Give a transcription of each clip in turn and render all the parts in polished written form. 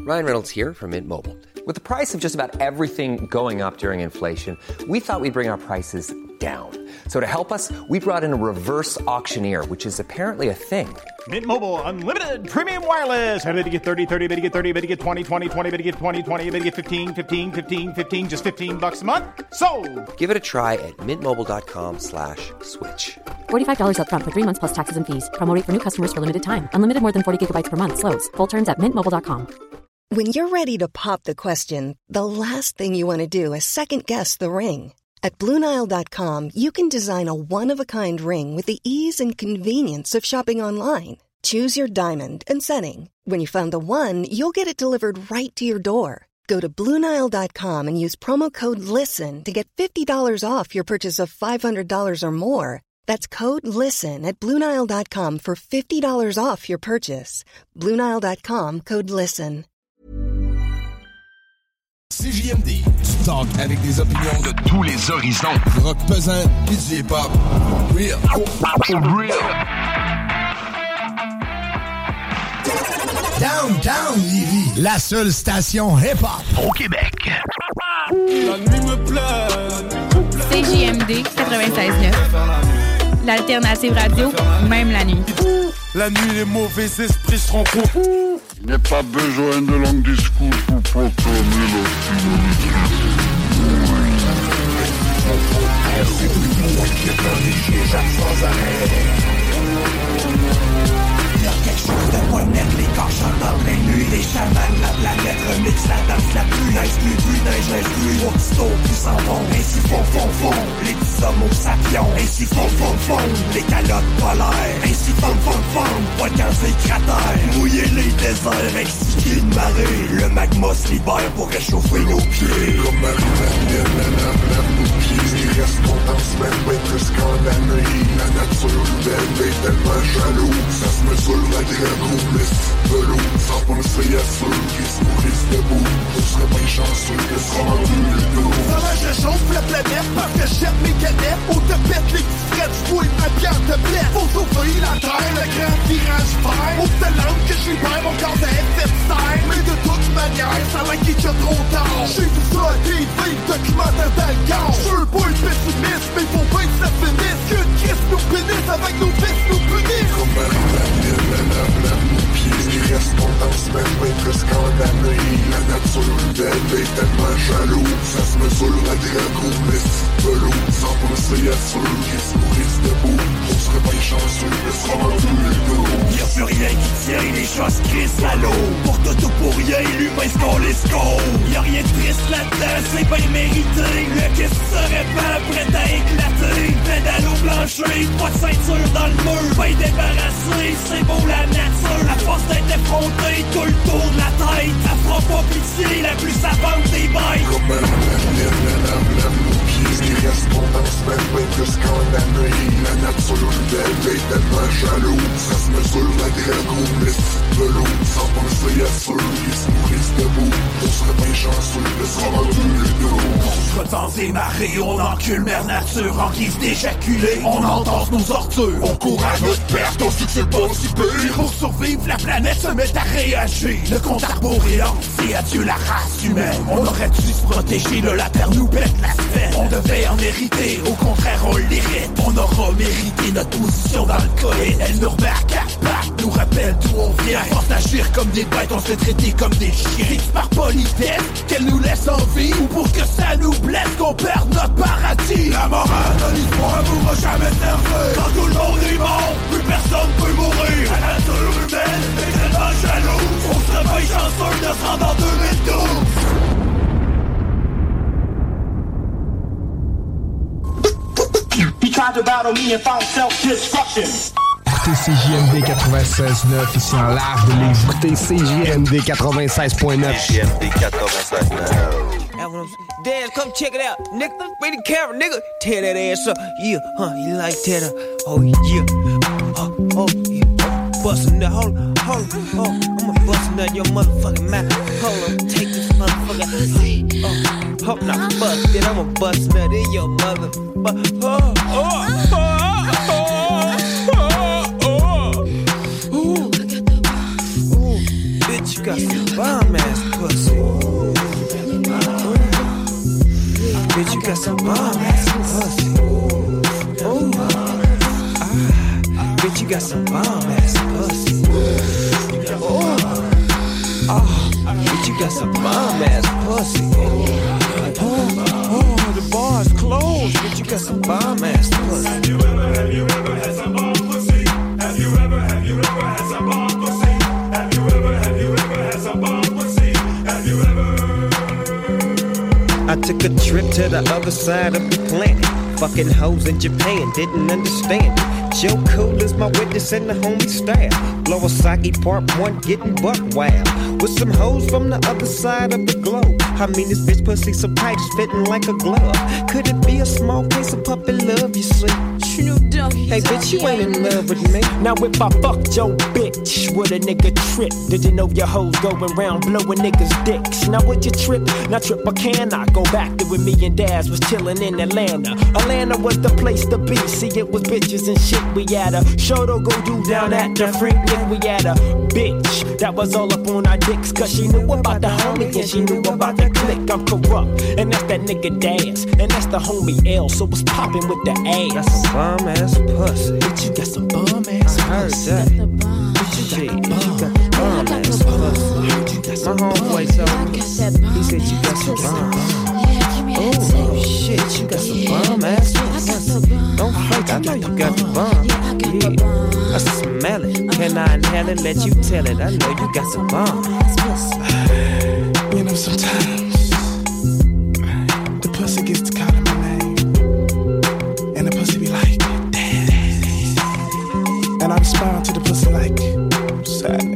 Ryan Reynolds here from Mint Mobile. With the price of just about everything going up during inflation, we thought we'd bring our prices down. So to help us, we brought in a reverse auctioneer, which is apparently a thing. Mint Mobile Unlimited Premium Wireless. How to get 30, 30, bit to get 30, bit to get 20, 20, 20, bit to get 20, 20, bit to get 15, 15, 15, 15, just $15 a month? Sold! Give it a try at mintmobile.com/switch. $45 up front for 3 months plus taxes and fees. Promo rate for new customers for limited time. Unlimited more than 40 gigabytes per month. Slows full terms at mintmobile.com. When you're ready to pop the question, the last thing you want to do is second-guess the ring. At BlueNile.com, you can design a one-of-a-kind ring with the ease and convenience of shopping online. Choose your diamond and setting. When you find the one, you'll get it delivered right to your door. Go to BlueNile.com and use promo code LISTEN to get $50 off your purchase of $500 or more. That's code LISTEN at BlueNile.com for $50 off your purchase. BlueNile.com, code LISTEN. CJMD, du talk avec des opinions de tous les horizons. Du rock pesant et du hip-hop. Real. Real. Downtown Lévis, la seule station hip-hop au Québec. La nuit me plaît. CJMD 96.9. L'alternative radio, même la nuit. La nuit, les mauvais esprits se rencontrent. Il n'est pas besoin de longs discours pour proclamer le Il y a quelque chose de pas net, les corps chantent dans les nuits. Les chamans de la planète remixent la danse la plus neige, plus neige, plus aussitôt plus s'en vont. Ainsi font, les petits hommes sapiens. Ainsi font, les calottes polaires. Ainsi font, volcans et cratères. Mouiller les déserts, excités de marée. Le magma se libère pour réchauffer nos pieds. Comme Marie-Madeleine, la lave nos pieds. Il reste longtemps, semaine, bien plus qu'en année. La nature humaine est tellement jaloux. Ça se mesure la dragon, laisse velours. Sans penser à ceux qui se nourrissent debout. On serait bien chanceux de se rendre le dos. Comment je chauffe la planète parce que j'aime mes canettes. On te pète les petits frettes, j'fouille ma bière de blette. Faut sauver la terre, le grand virage vert. Au te langue que j'y perds mon corps de FF5. Mais de toute manière, ça va qu'il est trop tard. J'ai vu ça à TV, documentaire dans le corps. J'veux pas être pessimiste, mais faut pas que ça finisse. Que Christ nous pénisse avec nos fils nous punissent. Comme Marie-Madeleine, la lave nos pieds. Il reste longtemps, semaine, bien plus qu'en année. La nature humaine est tellement jaloux. Ça se mesure la dragon, laisse velours. Sans penser à ceux qui se nourrissent debout. On serait bien chanceux de se rendre le dos. Y'a plus rien qui tient, les choses crissent à l'eau. Pour tout pour rien, l'humain se qu'on les score. Y'a rien de triste là-dedans, c'est bien mérité. Le kiss serait pas prêt à éclater. Pédale au plancher, pas de ceinture dans le mur. Bien débarrassé, c'est beau la nature. À force d'être effronté, tout le tour de la tête. Elle fera pas pitié, la plus savante des bêtes. Comme Marie-Madeleine, la lave nos pieds. Il reste longtemps, semaine, bien plus qu'en année. La nature humaine est tellement jaloux. Ça se mesure la dragon, laisse velours. Sans penser à ceux qui se nourrissent debout. On serait bien chanceux de se rendre le dos. Contre vents et marées, on encule mère nature en guise d'éjaculer. On entorse nos ordures, on court à notre perte. On sait que c'est pas si pire. Pour survivre, la planète se met à réagir. Le compte à rebours est lancé, adieu la race humaine. On aurait dû se protéger, de la terre nous pète la semaine. On devait en hériter, au contraire on l'hérite. On aura mérité notre position dans le coït. Elle nous remet à quatre pattes, nous rappelle d'où on vient. À force d'agir comme des bêtes, on se fait traiter comme des chiens. C'est par politesse qu'elle nous laisse en vie, ou pour que ça nous blesse qu'on perde notre paradis. La morale de l'histoire pourra jamais servir. Quand tout le monde est mort, plus personne peut mourir. La nature humaine est tellement jalouse. On serait bien chanceux de se rendre en 2012. He tried to battle me and found self-destruction. Écoutez CJMD 96.9 ici en large de Lévis. Écoutez CJMD 96.9. CJMD 96.9. Dad, come check it out. Nigga, bring the camera, nigga. Tear that ass up. Yeah, you like that? Oh, yeah. Oh, yeah. Bustin' that. Hold on. I'ma bust nut your motherfucking mouth. Hold on, take this motherfucker. Hope not bust it. I'ma bust nut in your motherfucker. Bitch, you got some bomb ass pussy. Bitch, you got some bomb ass pussy. Ooh. Bitch, you got some bomb ass pussy. Oh, bitch, you got some bomb ass pussy. Oh, the bar's closed. Bitch, you got some bomb ass pussy. Have you ever had some bomb pussy? Have you ever had some bomb pussy? Have you ever had some bomb pussy? Have you ever? I took a trip to the other side of the planet. Fucking hoes in Japan, didn't understand it. Joe Cool is my witness and the homie style. Lawasaki Part 1, getting buck wild. With some hoes from the other side of the globe. I mean, this bitch pussy so tight, it's fitting like a glove. Could it be a small case of puppy love, you see? Hey, bitch, you ain't in love with me. Now if I fucked your bitch, would a nigga trip? Did you know your hoes going round blowing niggas' dicks? Now would you trip? Now trip or can I go back to when me and Daz was chillin' in Atlanta? Atlanta was the place to be. See, it was bitches and shit. We had a show to go do down at the Freaknik. We had a bitch that was all up on our dicks, cause she knew about the homie and she knew about the clique. I'm corrupt, and that's that nigga Daz, and that's the homie L. So what's poppin' with the ass? That's some bomb ass pussy. Bitch, you got some bomb ass pussy. I heard that. Bitch, you got bomb ass pussy. My homeboy told me, he said you got some bomb. Oh shit, you got some bomb ass pussy. Don't fake, I know you got the bomb. Yeah, I smell it. Can I inhale it? Let you tell it. I know you got some bomb. You know, sometimes the pussy gets to calling my name, and the pussy be like, damn. And I respond to the pussy like, sadly.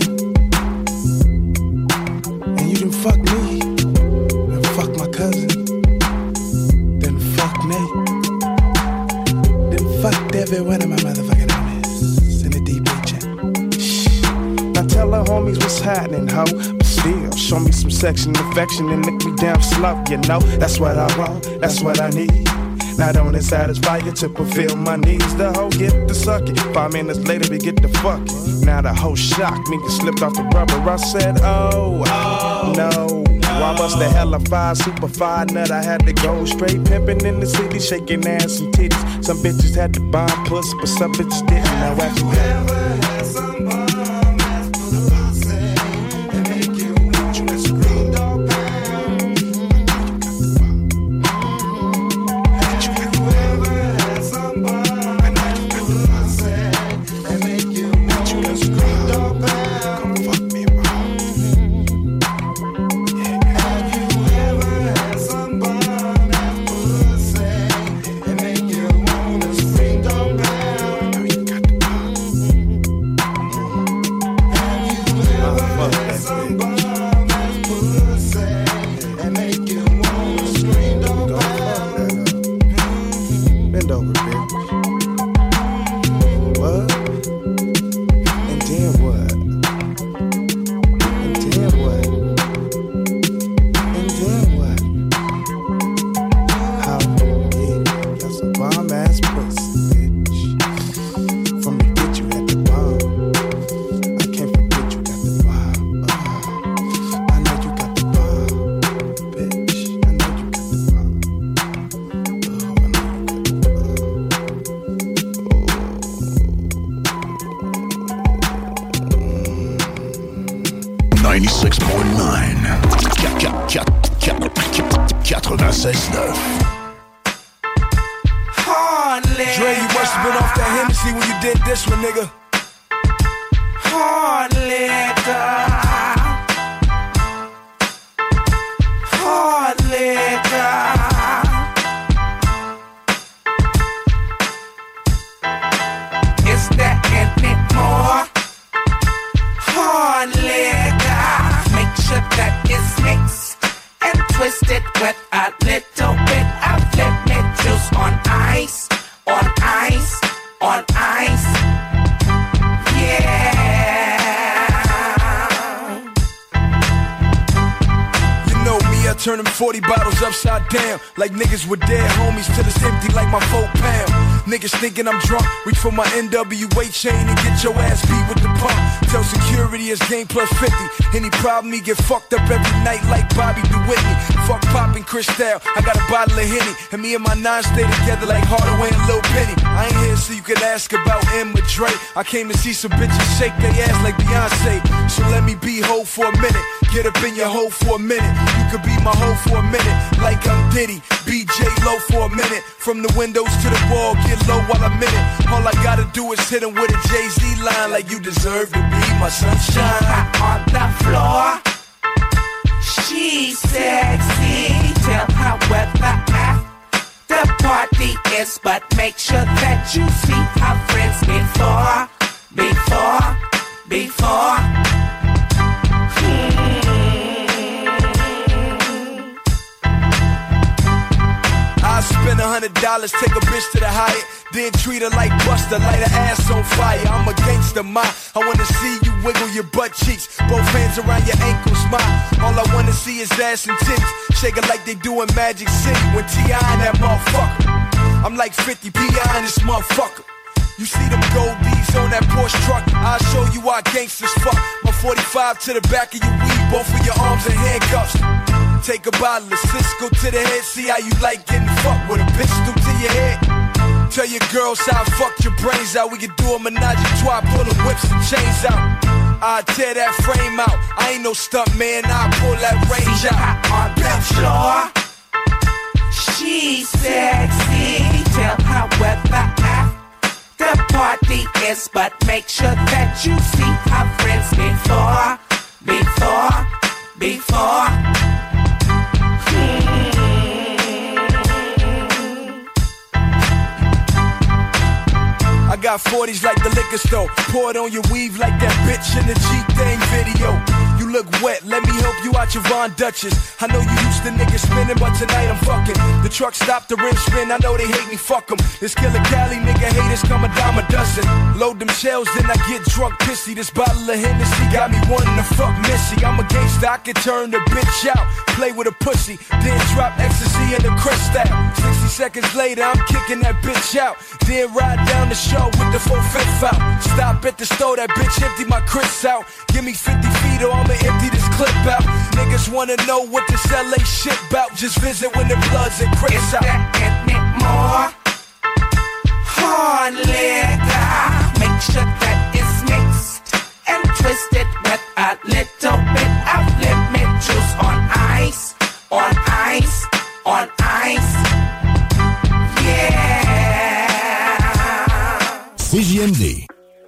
And you done fuck me, and fuck my cousin, then fuck Nate, then fucked every one of my motherfucking homies in the DB chat. Now tell her homies what's happening, ho. But still, show me some section affection and lick me down slow, you know. That's what I want, that's what I need. Not only satisfy you to fulfill my needs, the hoe get to suck it. 5 minutes later we get to fuck it. Now the hoe shocked me, slipped off the rubber. I said, oh no. I bust the hella fire, super fire nut. I had to go straight pimping in the city, shaking ass and titties. Some bitches had to bomb pussy, but some bitches didn't. Now I can never had some bomb ass pussy and make you want you to scream dog pound. Dre, you must have been off that Hennessy when you did this one, nigga. Hard liquor. Hard liquor. Is there any more? Hard liquor. Make sure that it's mixed and twisted with a little bit of lemon juice on ice. On ice, on ice, yeah. You know me, I turn them 40 bottles upside down, like niggas with dead homies till it's empty like my 4 pound. Niggas thinking I'm drunk. Reach for my NWA chain and get your ass beat with the pump. Tell security it's game plus 50. Any problem, he get fucked up every night like Bobby DeWhitney. Fuck poppin' Cristal, I got a bottle of Henny. And me and my nine stay together like Hardaway and Lil Penny. I ain't here so you can ask about M or Dre. I came to see some bitches shake their ass like Beyonce. So let me be hoe for a minute. Get up in your hoe for a minute. You could be my hoe for a minute. Like I'm Diddy, BJ Low for a minute. From the windows to the wall, get low while I'm in it. All I gotta do is hit him with a Jay-Z line. Like you deserve to be my sunshine. On the floor, she's sexy. Tell her what the party is, but make sure that you see her friends before. I spend $100, take a bitch to the Hyatt, then treat her like Buster, light her ass on fire. I'm a gangster, ma. I wanna see you wiggle your butt cheeks, both hands around your ankles, ma. All I wanna see is ass and titties, shake it like they do in Magic City when T.I. and that motherfucker. I'm like 50 P.I. in this motherfucker. You see them gold D's on that Porsche truck, I'll show you why gangsters fuck. My 45 to the back of your weed, both of your arms in handcuffs. Take a bottle of Cisco to the head, see how you like getting fucked with a pistol to your head. Tell your girls how I fucked your brains out. We can do a menage a trois, pull the whips and chains out. I tear that frame out. I ain't no stunt man, I pull that range out. On the floor, she's sexy. Tell her what the party is, but make sure that you see her friends before. I got 40s like the liquor store. Pour it on your weave like that bitch in the G-Thing video. You look wet, let me help you out your Von Dutchess. I know you used to niggas spinning, but tonight I'm fucking. The truck stopped, the rim spin, I know they hate me, fuck them. This Killer Cali nigga haters come a dime a dozen. Load them shells, then I get drunk pissy. This bottle of Hennessy got me wanting to fuck Missy. I'm a gangster, I can turn the bitch out. Play with a pussy, then drop ecstasy in the crystal. 60 seconds later, I'm kicking that bitch out. Then ride down the show with the 4/5 out. Stop at the store, that bitch empty my Chris out. Give me 50 feet or I'ma empty this clip out. Niggas wanna know what this LA shit bout. Just visit when the bloods and Chris out. More hard liquor. Make sure that it's mixed and twisted with a little bit of lemon juice on ice, on ice, on ice. Yeah. CJMD.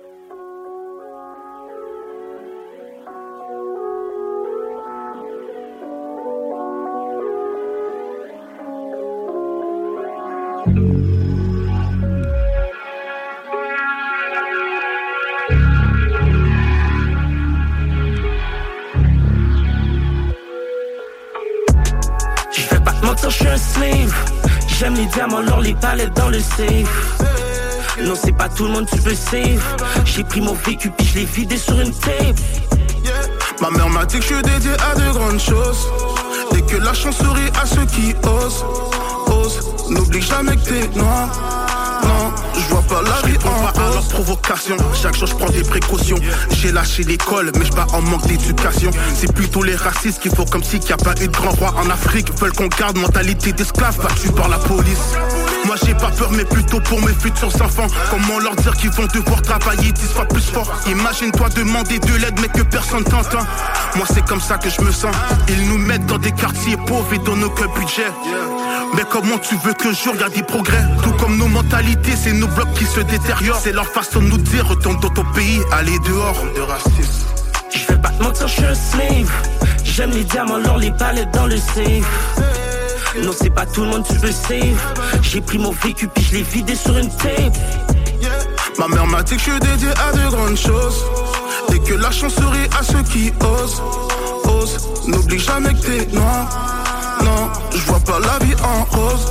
Je vais pas te mentir, je suis un slave. J'aime les diamants, l'or, les palettes dans le safe. Non, c'est pas tout le monde, tu peux save. J'ai pris mon vécu puis je l'ai vidé sur une tape. Ma mère m'a dit que je suis dédié à de grandes choses. Et que la chance sourit à ceux qui osent. N'oublie jamais que t'es noir. Non, je vois pas la vie en pas à leur provocation. Chaque jour je prends des précautions. J'ai lâché l'école mais je bats en manque d'éducation. C'est plutôt les racistes qui font comme si qu'il n'y a pas eu de grand roi en Afrique. Veulent qu'on garde mentalité d'esclave battue par la police. Moi j'ai pas peur mais plutôt pour mes futurs enfants. Comment leur dire qu'ils vont devoir travailler 10 fois plus fort. Imagine-toi demander de l'aide mais que personne t'entend. Moi c'est comme ça que je me sens. Ils nous mettent dans des quartiers pauvres et donnent aucun budget. Mais comment tu veux qu'un jour y'a des progrès? Tout comme nos mentalités, c'est nos blocs qui se détériorent. C'est leur façon de nous dire retourne dans ton pays, allez dehors. De racisme. Je vais pas te mentir, je suis un slave. J'aime les diamants, l'or, les palettes dans le safe. Non, c'est pas tout le monde, tu peux save. J'ai pris mon vécu puis je l'ai vidé sur une tape. Ma mère m'a dit que je suis dédié à de grandes choses. Et que la chance sourit à ceux qui osent. N'oublie jamais que t'es noir. Non, je vois pas la vie en rose.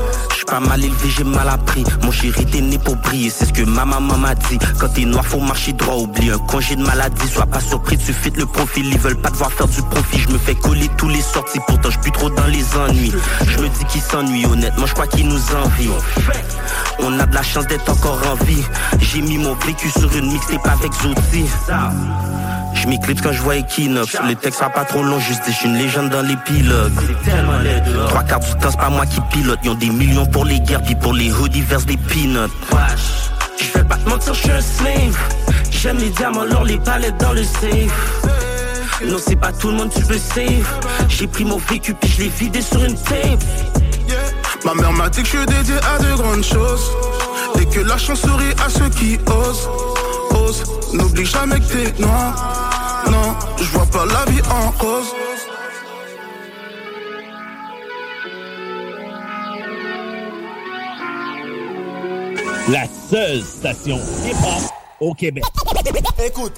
pas mal élevé, j'ai mal appris. Mon chéri, t'es né pour briller, c'est ce que ma maman m'a dit. Quand t'es noir, faut marcher droit, oublie un congé de maladie. Sois pas surpris, tu fites le profil, ils veulent pas te voir faire du profit. Je me fais coller tous les sorties, pourtant je plus trop dans les ennuis. Je me dis qu'ils s'ennuient, honnêtement, je crois qu'ils nous envient. On a de la chance d'être encore en vie. J'ai mis mon vécu sur une mixtape avec Zoti. Je m'éclipse quand je vois Equinox. Le texte sera pas trop long, juste je suis une légende dans l'épilogue. 3/4 du temps, c'est pas moi qui pilote. Ils ont des millions pour les guerres, puis pour les hoodies verse des peanuts. Je fais pas te mentir, je suis un slave. J'aime les diamants, l'or, les palettes dans le safe. Non, c'est pas tout le monde, tu peux save. J'ai pris mon vécu, puis je l'ai vidé sur une tape. Ma mère m'a dit que je suis dédié à de grandes choses et que la chance sourit à ceux qui osent. N'oublie jamais que t'es noir. Non, je vois pas la vie en rose. La seule station hip-hop au Québec. Écoute.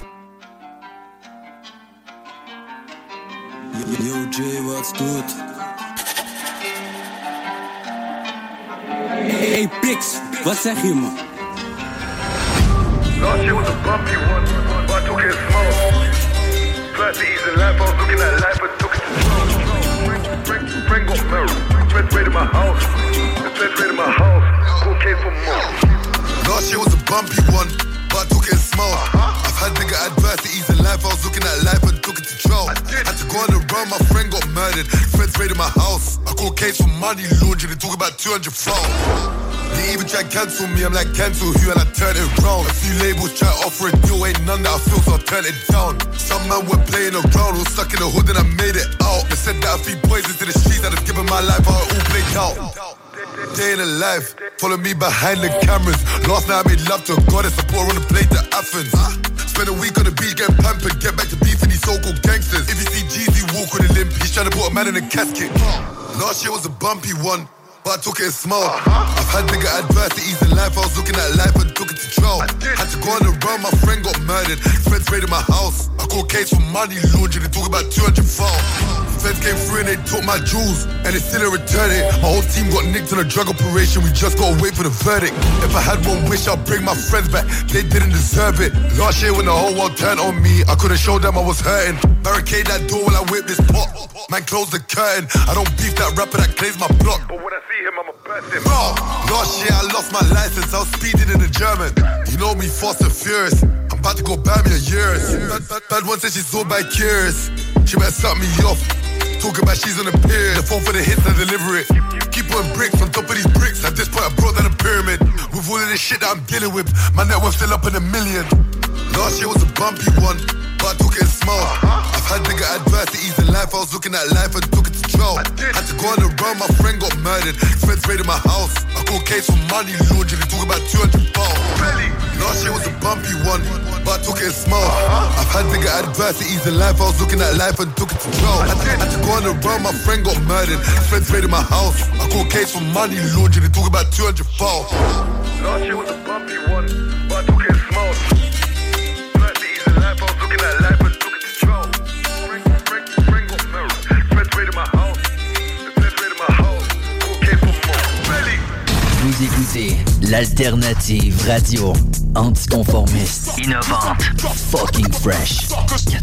Yo Jay, what's good? Hey Pix, wat zeg je man? Last year was a bumpy one, but I took it small. Tried to ease the life, I was looking at life, but took it too slow. Frank got married, Feds raided my house. The Feds raided my house, cocaine for more. Last year was a bumpy one, but I took it small. I've had bigger adversities in life, I was looking at life and took it to trial. Had to go on the run, my friend got murdered. Feds raided my house. I caught case for money laundering, they talk about 200 foul. They even try to cancel me, I'm like cancel who, and I turn it round. A few labels try to offer a deal, ain't none that I feel, so I turn it down. Some man were playing around, was stuck in the hood and I made it out. They said that I feed boys into the streets, I'd have given my life how it all played out. Day in the life, follow me behind the cameras. Last night I made love to a goddess, I brought her on the plane to Athens. Spend a week on the beach getting pampered, get back to beefing these so-called gangsters. If you see Jeezy walk with a limp, he's trying to put a man in a casket. Last year was a bumpy one, but I took it small. I've had bigger adversities in life, I was looking at life and took it to trial. Had to go on the run, my friend got murdered. Feds raided my house. I caught case for money laundering, they talk about 200 foul. Feds came through and they took my jewels, and they still didn't return it. My whole team got nicked on a drug operation, we just gotta wait for the verdict. If I had one wish, I'd bring my friends back, they didn't deserve it. Last year when the whole world turned on me, I couldn't show them I was hurting. Barricade that door while I whip this pot. Man, close the curtain. I don't beef that rapper that claims my block. But when I see him, I'ma burst him. Last year I lost my license, I was speeding in the German. You know me, fast and furious. I'm about to go buy me a years. Bad one said she's so by curious. She better suck me off. Talk about she's on the pier. The phone for the hits, I deliver it. Keep putting bricks on top of these bricks. At this point I brought down a pyramid. With all of this shit that I'm dealing with, my net worth still up in $1 million. Last year was a bumpy one, but I took it small. I've had bigger adversities in life, I was looking at life and took it to trial. Had to go on the run, my friend got murdered. Feds raided my house. I caught case for money laundering, they talk about 200 pounds. Last year was a bumpy one, but I took it small. I've had bigger adversities in life, I was looking at life and took it to trial. Had to go on the run, my friend got murdered. Feds raided my house. I caught case for money laundering, they talk about 200 pounds. Last year was a bumpy one, but I took it small. I was looking at life and took it to trial. Frank got married. Feds raided my house. The Feds raided my house. Okay for more. Belly. Vous écoutez l'alternative radio anticonformiste, innovante, fucking fresh. 96.9.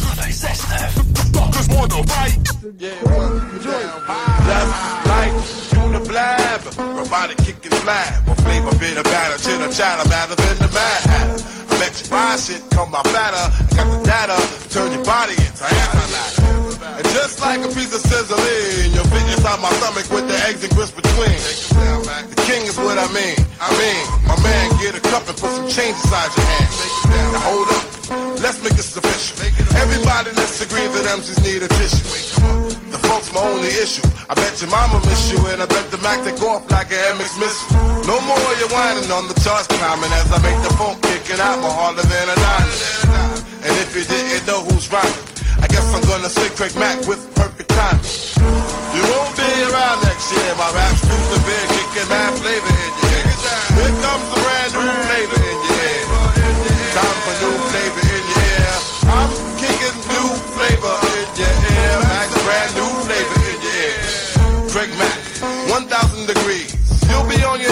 Left, right, to the blab. Robotic kicking flat. One flavor, bit of batter, chitter, chatter, better than the Mad Hatter. Let you buy shit, come my batter. Got the data, turn your body into anti-matter. And just like a piece of sizzling, you'll fit inside my stomach with the eggs and grits between. The king is what I mean, my man, get a cup and put some change inside your hand. Now hold up, let's make this official. Everybody let's agree that MCs need a tissue. The funk's my only issue. I bet your mama miss you, and I bet the Mac take off like an MX missile. No more you whining on the charts climbing as I make the funk kicking out more harder than a diamond. And if you didn't know who's rhyming, I guess I'm gonna say Craig Mack with perfect timing. You won't be around next year. My rap's through the bed, kicking mad flavor in your head. Here comes the brand new flavor in your head. Time for new flavor in your ear. I'm kicking new flavor in your ear. Max, brand new flavor in your ear. Craig Mack, 1,000 degrees. You'll be on your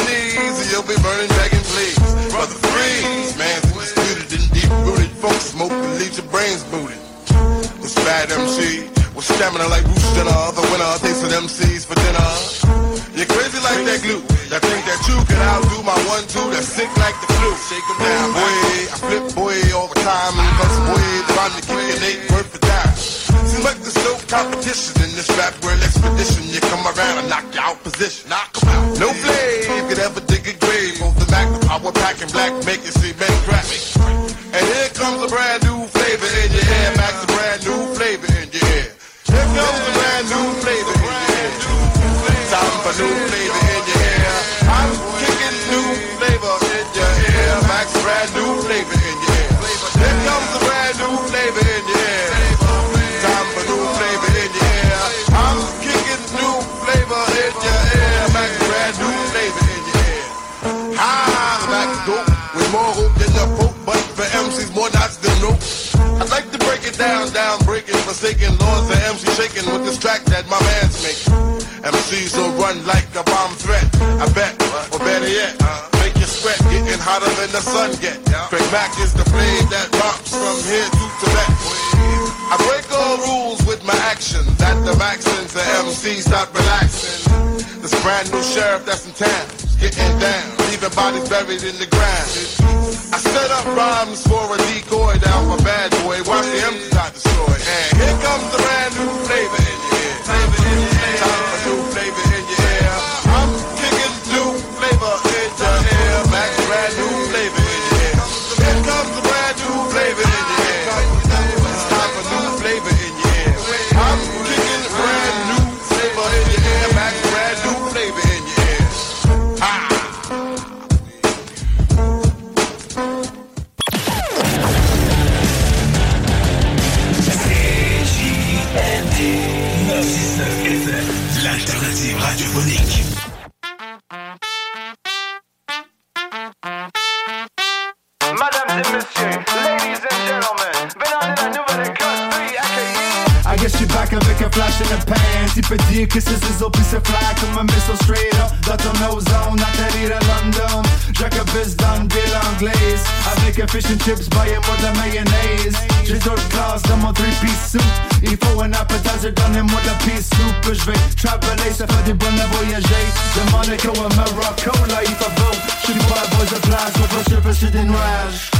MCs for dinner. You're crazy like that glue. I think that you can outdo my 1-2 that's sick like the flu. Shake 'em down, boy. I flip, boy, all the time. And plus, boy, trying to keep your Nate worth a dime. Seems like there's no competition in this rap world expedition. You come around and knock you out position. Knock 'em out. No flame could ever dig a grave. On the Mac, the power pack and black, make it see men crack. And here comes a brand new flavor in your hair. Max, a brand new flavor in your hair. Here comes a brand new flavor in your hair. Time for new flavor in your hair. I'm kicking new flavor in your hair. Max, brand new flavor in your hair. Here comes a brand new flavor in your hair. Time for new flavor in your hair. I'm kicking new flavor in your hair. Max, brand new flavor in your hair. Max dope with more hope than the Pope, but for MCs more knots than rope. I'd like to break it down, breaking, forsaken laws. The MC shaking with this track that my man's making. MCs will run like a bomb threat. I bet, or better yet, make you sweat, getting hotter than the sun get. Craig Mack is the blade that romps from here to Tibet. I break all rules with my actions. At the max since the MC start relaxing. This brand new sheriff that's in town, getting down, leaving bodies buried in the ground. I set up rhymes for a decoy down for bad boy. Watch the MC got destroyed. And here comes the brand new flavor in your ear. Time for new flavor in your ear. I'm kicking new flavor in your ear. Max, brand new flavor in your ear. Here comes the brand new flavor in your ear. It's time for new flavor in your ear. I'm kicking brand new flavor in your ear. Max, brand new flavor in your ear. L'alternative radiophonique. Mesdames et messieurs, ladies and gentlemen, venez de la nouvelle école, I guess you're back avec un flash in the pan. Tu peux dire que c'est ciseaux puis c'est fly comme un missile straight up dans ton ozone, atterrir à London. Jacobus dans une ville anglaise avec un fish and chips, baillez-moi de la mayonnaise. J'ai d'autres classes dans mon 3-piece suit. Il faut un appetizer, donnez-moi de la peace soup. Je vais traveler, ça fait du bon à voyager. De Monaco à Morocco, là il fait beau. J'suis pas à bois de place, on va surfer sur des nuages.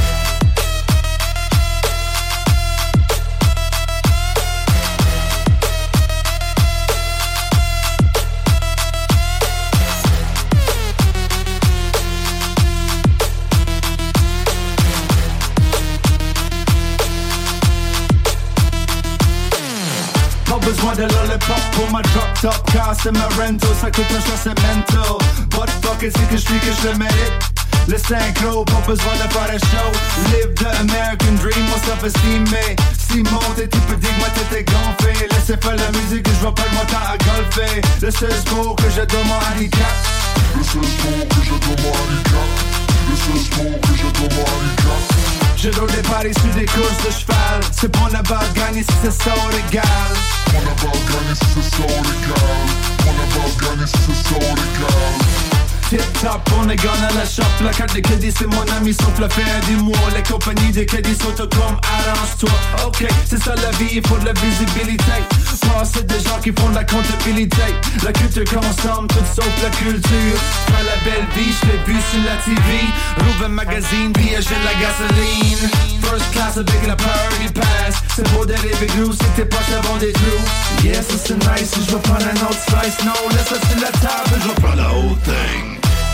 Besoin de lollipop pour ma drop top car c'est ma rental, ça coûte un choix, c'est mental. But fuck it, c'est que je le mérite. Le synchro, pas besoin de faire un show. Live the American dream, mon self-esteem. Mais si monte, tu peux dire que moi t'étais gonflé. Laissez faire la musique et je vais perdre mon temps à golfer. Le seul sport que je donne mon handicap. Le seul sport que je donne mon handicap. Le seul sport que je donne mon handicap. Je roule des paris sur des courses de cheval. C'est bon à bas gagner si c'est ça égal. On a pas gagné si c'est ça légal. On a pas gagné si c'est ça légal. Tip top, on est gone à la shop. La carte de crédit c'est mon ami sauf la fin du mois. Les compagnies de crédit sont comme arrange-toi. Ok, c'est ça la vie, il faut de la visibilité. C'est des gens qui font de la comptabilité. La culture consomme tout sauf la culture. Prends la belle vie, je l'ai vu sur la TV. Rouvre un magazine, billet, j'ai de la gasoline. First class avec la party pass. C'est beau de rêver gros si t'es proche avant des trous. Yes, c'est nice, je vais prendre un autre slice. Non, laisse ça sur la table, je vais prendre la whole thing.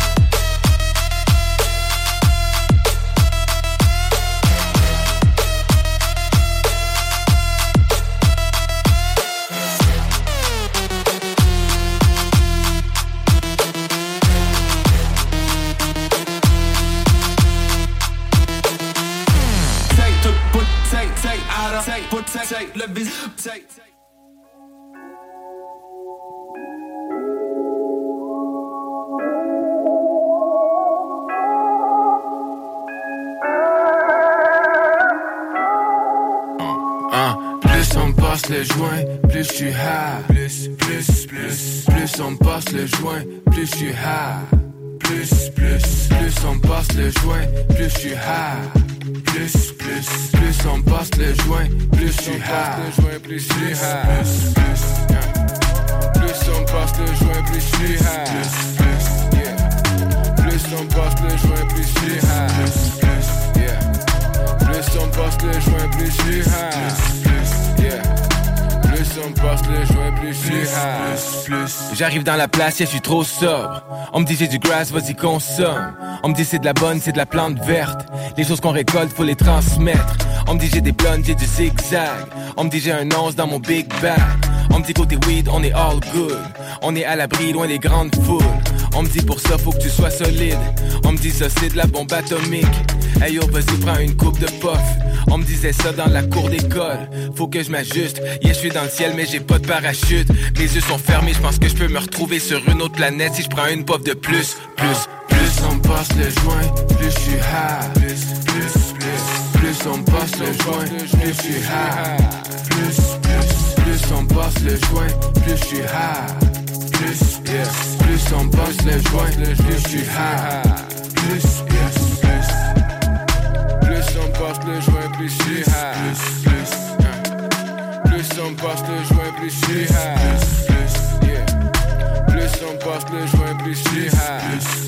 Take, let me take. Plus on passe les joints, plus je suis high. Plus on passe les joints, plus je suis high. Plus on passe les joints, plus je suis high. Plus on passe les joints, plus je suis high. Plus on suis high. Plus on passe le joint, plus je suis high. Plus on passe le joint, plus je suis high. Plus on passe le joint, plus je suis high. J'arrive dans la place, je suis trop sobre. On me dit j'ai du grass, vas-y consomme. On me dit c'est de la bonne, c'est de la plante verte. Les choses qu'on récolte, faut les transmettre. On me dit j'ai des blondes, j'ai du zigzag. On me dit j'ai un 11 dans mon big bag. On me dit côté weed, on est all good. On est à l'abri, loin des grandes foules. On me dit pour ça, faut que tu sois solide. On me dit ça, c'est de la bombe atomique. Hey yo, vas-y, prends une coupe de puff. On me disait ça dans la cour d'école. Faut que je m'ajuste. Yeah, je suis dans le ciel, mais j'ai pas de parachute. Mes yeux sont fermés, je pense que je peux me retrouver sur une autre planète si je prends une puff de plus. Plus on passe le joint, plus je suis high. Plus on passe le joint, plus je suis high. Plus on passe le joint, plus je suis high. Plus on passe le joint, plus je suis high. Plus on passe le joint, plus je suis high. Plus on passe le joint, plus je suis high. Plus on passe le joint, plus je suis high.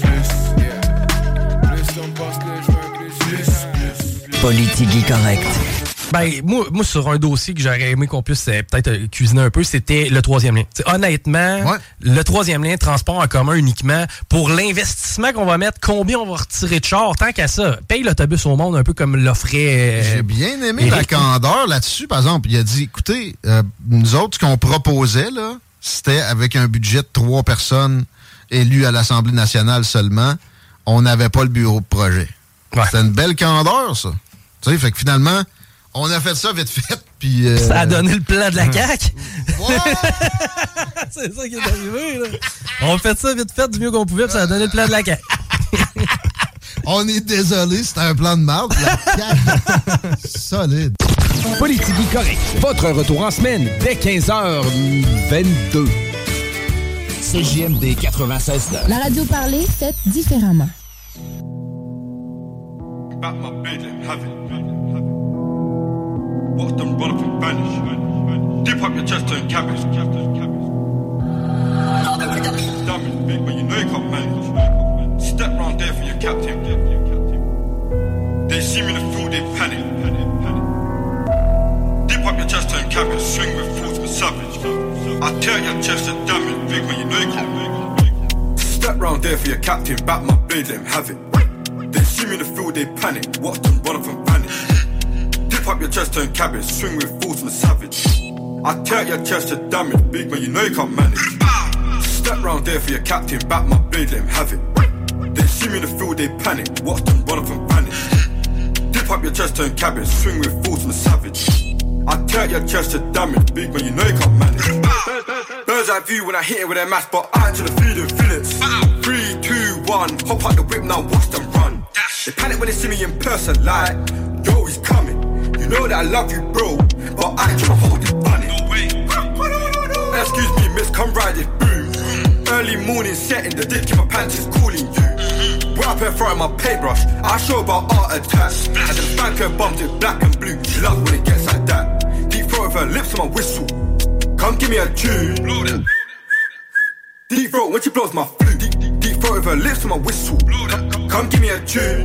Plus on passe le joint, plus je suis high. Politique correct. Ben, moi, sur un dossier que j'aurais aimé qu'on puisse peut-être cuisiner un peu, c'était le troisième lien. T'sais, honnêtement, le troisième lien, transport en commun uniquement, pour l'investissement qu'on va mettre, combien on va retirer de char, tant qu'à ça, paye l'autobus au monde un peu comme l'offrait J'ai bien aimé la candeur là-dessus, par exemple. Il a dit, écoutez, nous autres, ce qu'on proposait, là, c'était avec un budget de 3 personnes élues à l'Assemblée nationale seulement, on n'avait pas le bureau de projet. Ouais. C'était une belle candeur, ça. Tu sais, fait que finalement... On a fait ça vite fait, puis... Ça a donné le plan de la CAQ. C'est ça qui est arrivé, là. On a fait ça vite fait du mieux qu'on pouvait, puis ça a donné le plan de la CAQ. On est désolé, c'était un plan de marde. La CAQ, solide. Politique correct. Votre retour en semaine dès 15h22. CJMD 96.9. La radio parlée, faite différemment. Watch them run up and vanish. Dip up your chest and cabbage. Damage big, but you know you can't manage. Step round there for your captain. They see me in the field, they panic. Dip up your chest and cabbage. Swing with force, with savage. I tear your chest and damage big, but you know you can't manage. Step round there for your captain. Back my blade, let him have it. They see me in the field, they panic. Watch them run up and vanish. Up your chest, turn cabbage, swing with force and savage. I tear your chest to damage, big man, you know you can't manage. Step round there for your captain, back my blade, let him have it. They see me in the field, they panic, watch them run up and vanish. Dip up your chest, turn cabbage, swing with force and savage. I tear your chest to damage, big man, you know you can't manage. Bird's eye view when I hit it with a match, but I to the field and fillets. 3, 2, 1, hop out the whip, now watch them run. They panic when they see me in person, like, yo, he's coming. You know that I love you, bro, but I ain't tryna hold this bunny. No way. Excuse me, miss, come ride this boom. Early morning setting, the dick in my pants is calling you. We're up in front of my paintbrush, I show about art attacks. And the spanker bumped it black and blue, she loves when it gets like that. Deep throat with her lips on my whistle, come give me a tune. Deep throat when she blows my flute. Deep throat with her lips on my whistle, come give me a tune.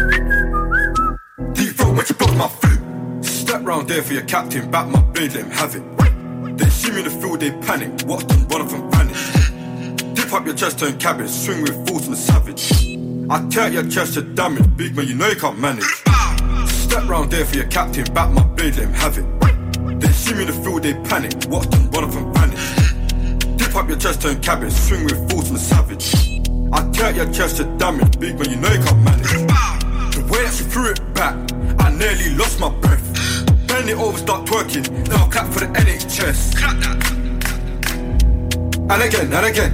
Deep throat when she blows my flute. Step round there for your captain, back my blade, let him have it. They see me in the field, they panic, watch them run up and vanish. Dip up your chest, turn cabbage, swing with force and savage. I tear your chest to damage, big man, you know you can't manage. Step round there for your captain, back my blade, let him have it. They see me in the field, they panic, watch them run up and vanish. Dip up your chest, turn cabbage, swing with force and savage. I tear your chest to damage, big man, you know you can't manage. The way that she threw it back, I nearly lost my breath. Bend it over, start twerking. Now clap for the NHS. Clap that. And again, and again.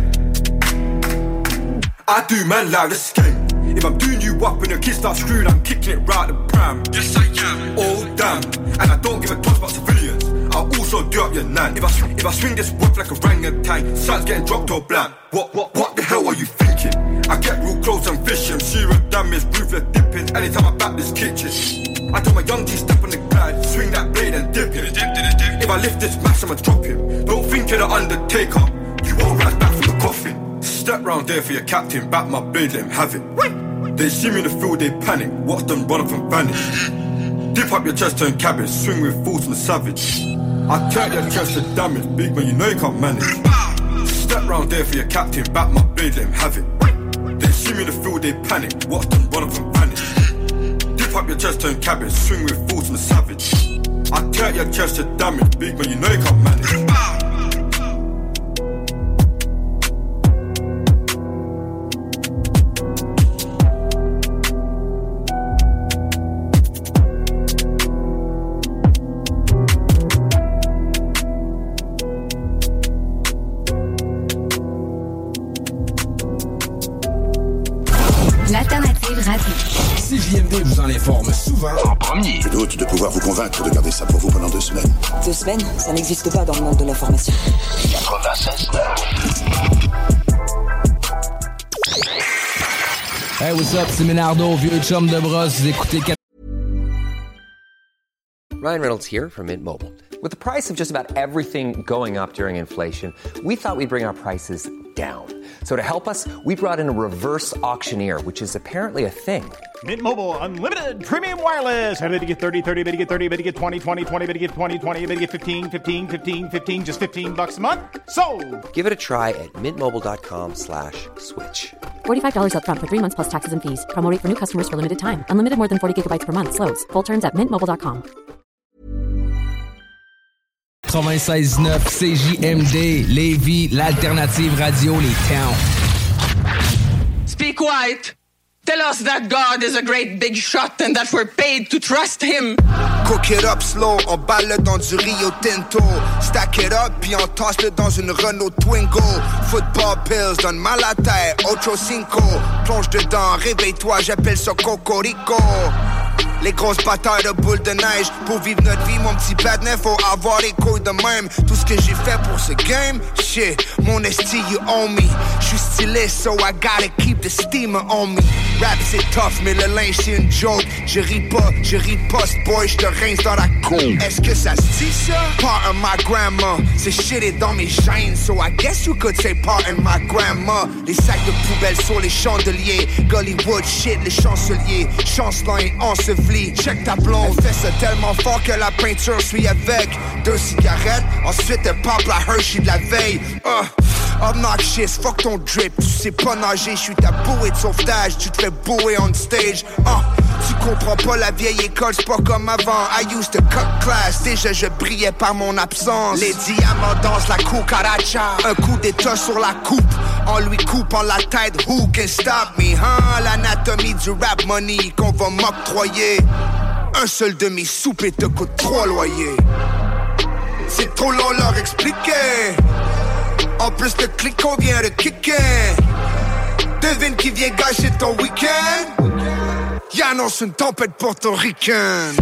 I do man live, this game. If I'm doing you up and your kids start screwing, I'm kicking it right the pram. Yes I am. Oh damn. And I don't give a toss about civilians. I'll also do up your nan. If I swing this whip like a orangutan, sides getting dropped or blank. What the hell are you thinking? I get real close and fishing. Zero damage, ruthless dipping. Anytime I back this kitchen, I tell my young G step on the glide, swing that blade and dip him. If I lift this mass, I'ma drop him. Don't think you're the Undertaker, you won't rise back from the coffin. Step round there for your captain, back my blade, let him have it. They see me in the field, they panic, watch them run up and vanish. Dip up your chest, turn cabbage, swing with fools from the savage. I turn your chest to damage, big man, you know you can't manage. Step round there for your captain, back my blade, let him have it. They see me in the field, they panic, watch them run up and vanish. Dip up your chest, turn cabbage, swing with fools from the savage. I turn your chest to damage, big man, you know you can't manage. L'alternative radio. CJMD vous en informe souvent en premier. Je doute de pouvoir vous convaincre de garder ça pour vous pendant 2 semaines. 2 semaines, ça n'existe pas dans le monde de l'information. 96.9. Hey, what's up, c'est Ménardo, vieux chum de brosse, vous écoutez... Ryan Reynolds here from Mint Mobile. With the price of just about everything going up during inflation, we thought we'd bring our prices down. So to help us, we brought in a reverse auctioneer, which is apparently a thing. Mint Mobile Unlimited Premium Wireless. How to get 30, 30, bit to get 30, bit to get 20, 20, 20, bit to get 20, 20, bit to get 15, 15, 15, 15, just $15 a month? Sold! Give it a try at mintmobile.com/switch. $45 up front for 3 months plus taxes and fees. Promo rate for new customers for limited time. Unlimited more than 40 gigabytes per month. Slows full terms at mintmobile.com. 96.9 CJMD, Lévis, l'alternative radio, les towns. Speak white. Tell us that God is a great big shot and that we're paid to trust him. Cook it up slow, emballe-le dans du Rio Tinto. Stack it up, puis entasse-le dans une Renault Twingo. Football pills, donne mal à tête, Ocho Cinco. Plonge dedans, réveille-toi, j'appelle ça Cocorico. Les grosses batailles de boules de neige. Pour vivre notre vie, mon petit patinet, faut avoir les couilles de même. Tout ce que j'ai fait pour ce game, shit, mon esti, you owe me. J'suis stylé, so I gotta keep the steamer on me. Rap c'est tough, mais le linge c'est une joke. Je ris pas, boy, j'te rince dans la cour. Est-ce que ça se dit ça? Pardon my grandma, ce shit est dans mes chaînes. So I guess you could say pardon my grandma. Les sacs de poubelle sur les chandeliers. Gollywood shit, les chanceliers. Chancelant et enseveli. Check ta blonde, elle fait ça tellement fort que la peinture suit avec 2 cigarettes, ensuite elle pop la Hershey de la veille. Obnoxious, fuck ton drip, tu sais pas nager, je suis ta bouée de sauvetage, tu te fais bouer on stage. Tu comprends pas la vieille école, c'est pas comme avant. I used to cut class, déjà je brillais par mon absence. Les diamants dansent la cucaracha, un coup d'état sur la coupe, en lui coupant la tête. Who can stop me, hein? L'anatomie du rap money qu'on va m'octroyer. Un seul de mes soupes te coûte 3 loyers. C'est trop long leur expliquer. En plus le clic qu'on vient de kicker. Devine qui vient gâcher ton week-end. Il annonce une tempête portoricaine.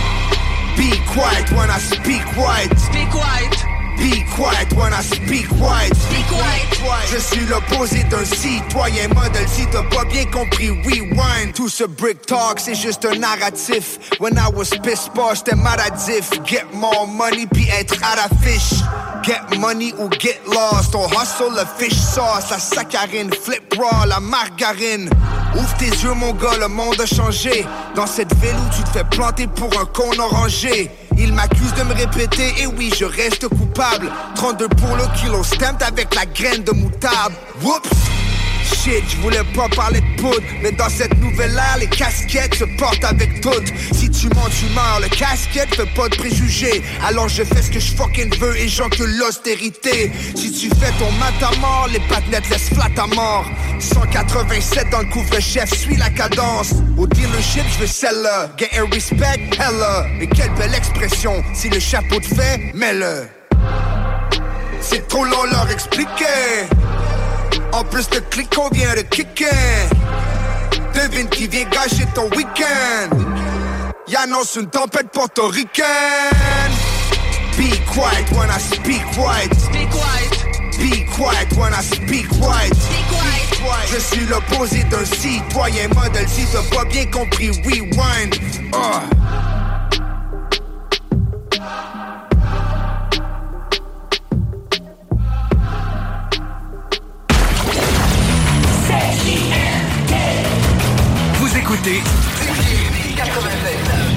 Be quiet when I speak white. Speak white. Be quiet when I speak white. Speak white. Je suis l'opposé d'un citoyen modèle. Si t'as pas bien compris, rewind. Tout ce brick talk, c'est juste un narratif. When I was pissed off, j'étais maladif. Get more money puis être à l'affiche. Get money ou get lost. On hustle le fish sauce, la saccharine, flip raw, la margarine. Ouvre tes yeux mon gars, le monde a changé. Dans cette ville où tu te fais planter pour un con orangé. Il m'accuse de me répéter, et oui je reste coupable. 32 pour le kilo, stamped avec la graine de moutarde. Whoops! Shit, je voulais pas parler de poudre, mais dans cette nouvelle ère, les casquettes se portent avec toutes. Si tu mens, tu meurs, le casquette fait pas de préjugés. Alors je fais ce que je fucking veux et j'encule l'austérité. Si tu fais ton mat à mort, les patinettes laissent flat à mort. 187 dans le couvre-chef, suis la cadence. Au dealership, je veux celle-là. Get a respect, hella. Mais quelle belle expression, si le chapeau te fait, mets-le. C'est trop long leur expliquer. En plus le clic qu'on vient de kicker. Devine qui vient gâcher ton week-end. Y'annonce une tempête portoricaine. Be quiet when I speak white. Speak white. Be quiet when I speak white. Speak white. Je suis l'opposé d'un citoyen modèle. Si t'as pas bien compris, rewind. écoutez CJMD 96.9.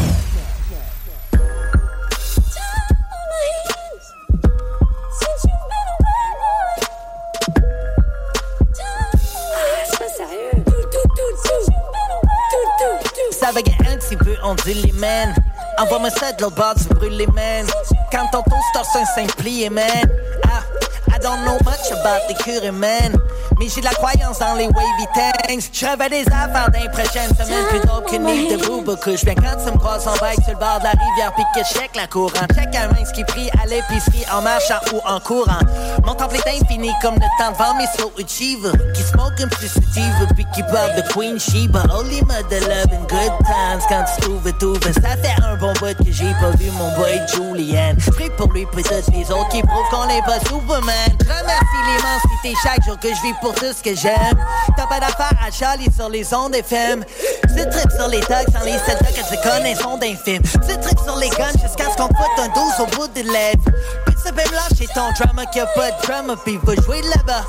Ça va gagner un petit peu, on dit les man. Envoie-moi ça de l'autre bord, tu brûles les man. Quand ton toaster c'est un simplier, man. I don't know much about the curry, man. Mais j'ai de la croyance dans les wavy tanks. J'rêvais des affaires d'un prochaine semaine. Plus d'autres qu'une nuit de booba couche. Bien quand tu me croises en bike sur le bord de la rivière puis que je check la courant. Check un mince qui prie à l'épicerie en marchant ou en courant. Mon temple est infini comme le temps devant mes slow achiever. Qui smoke un petit sativa puis qui parle de Queen Sheba. Holy mother love and good times. Quand tu trouves, ça fait un bon bout que j'ai pas vu mon boy Julian. Prie pour lui puis tous les autres qui prouvent qu'on est pas Superman. Remercie l'immensité chaque jour que je vis pour tout ce que j'aime. T'as pas d'affaire à Charlie sur les ondes FM. Tu tripes sur les thugs sans les sept que tu connais sont d'infime. Tu tripes sur les guns jusqu'à ce qu'on te foute un 12 au bout des lèvres. Puis tu peux me lâcher ton drama qu'il y a pas de drama puis va jouer de là-bas.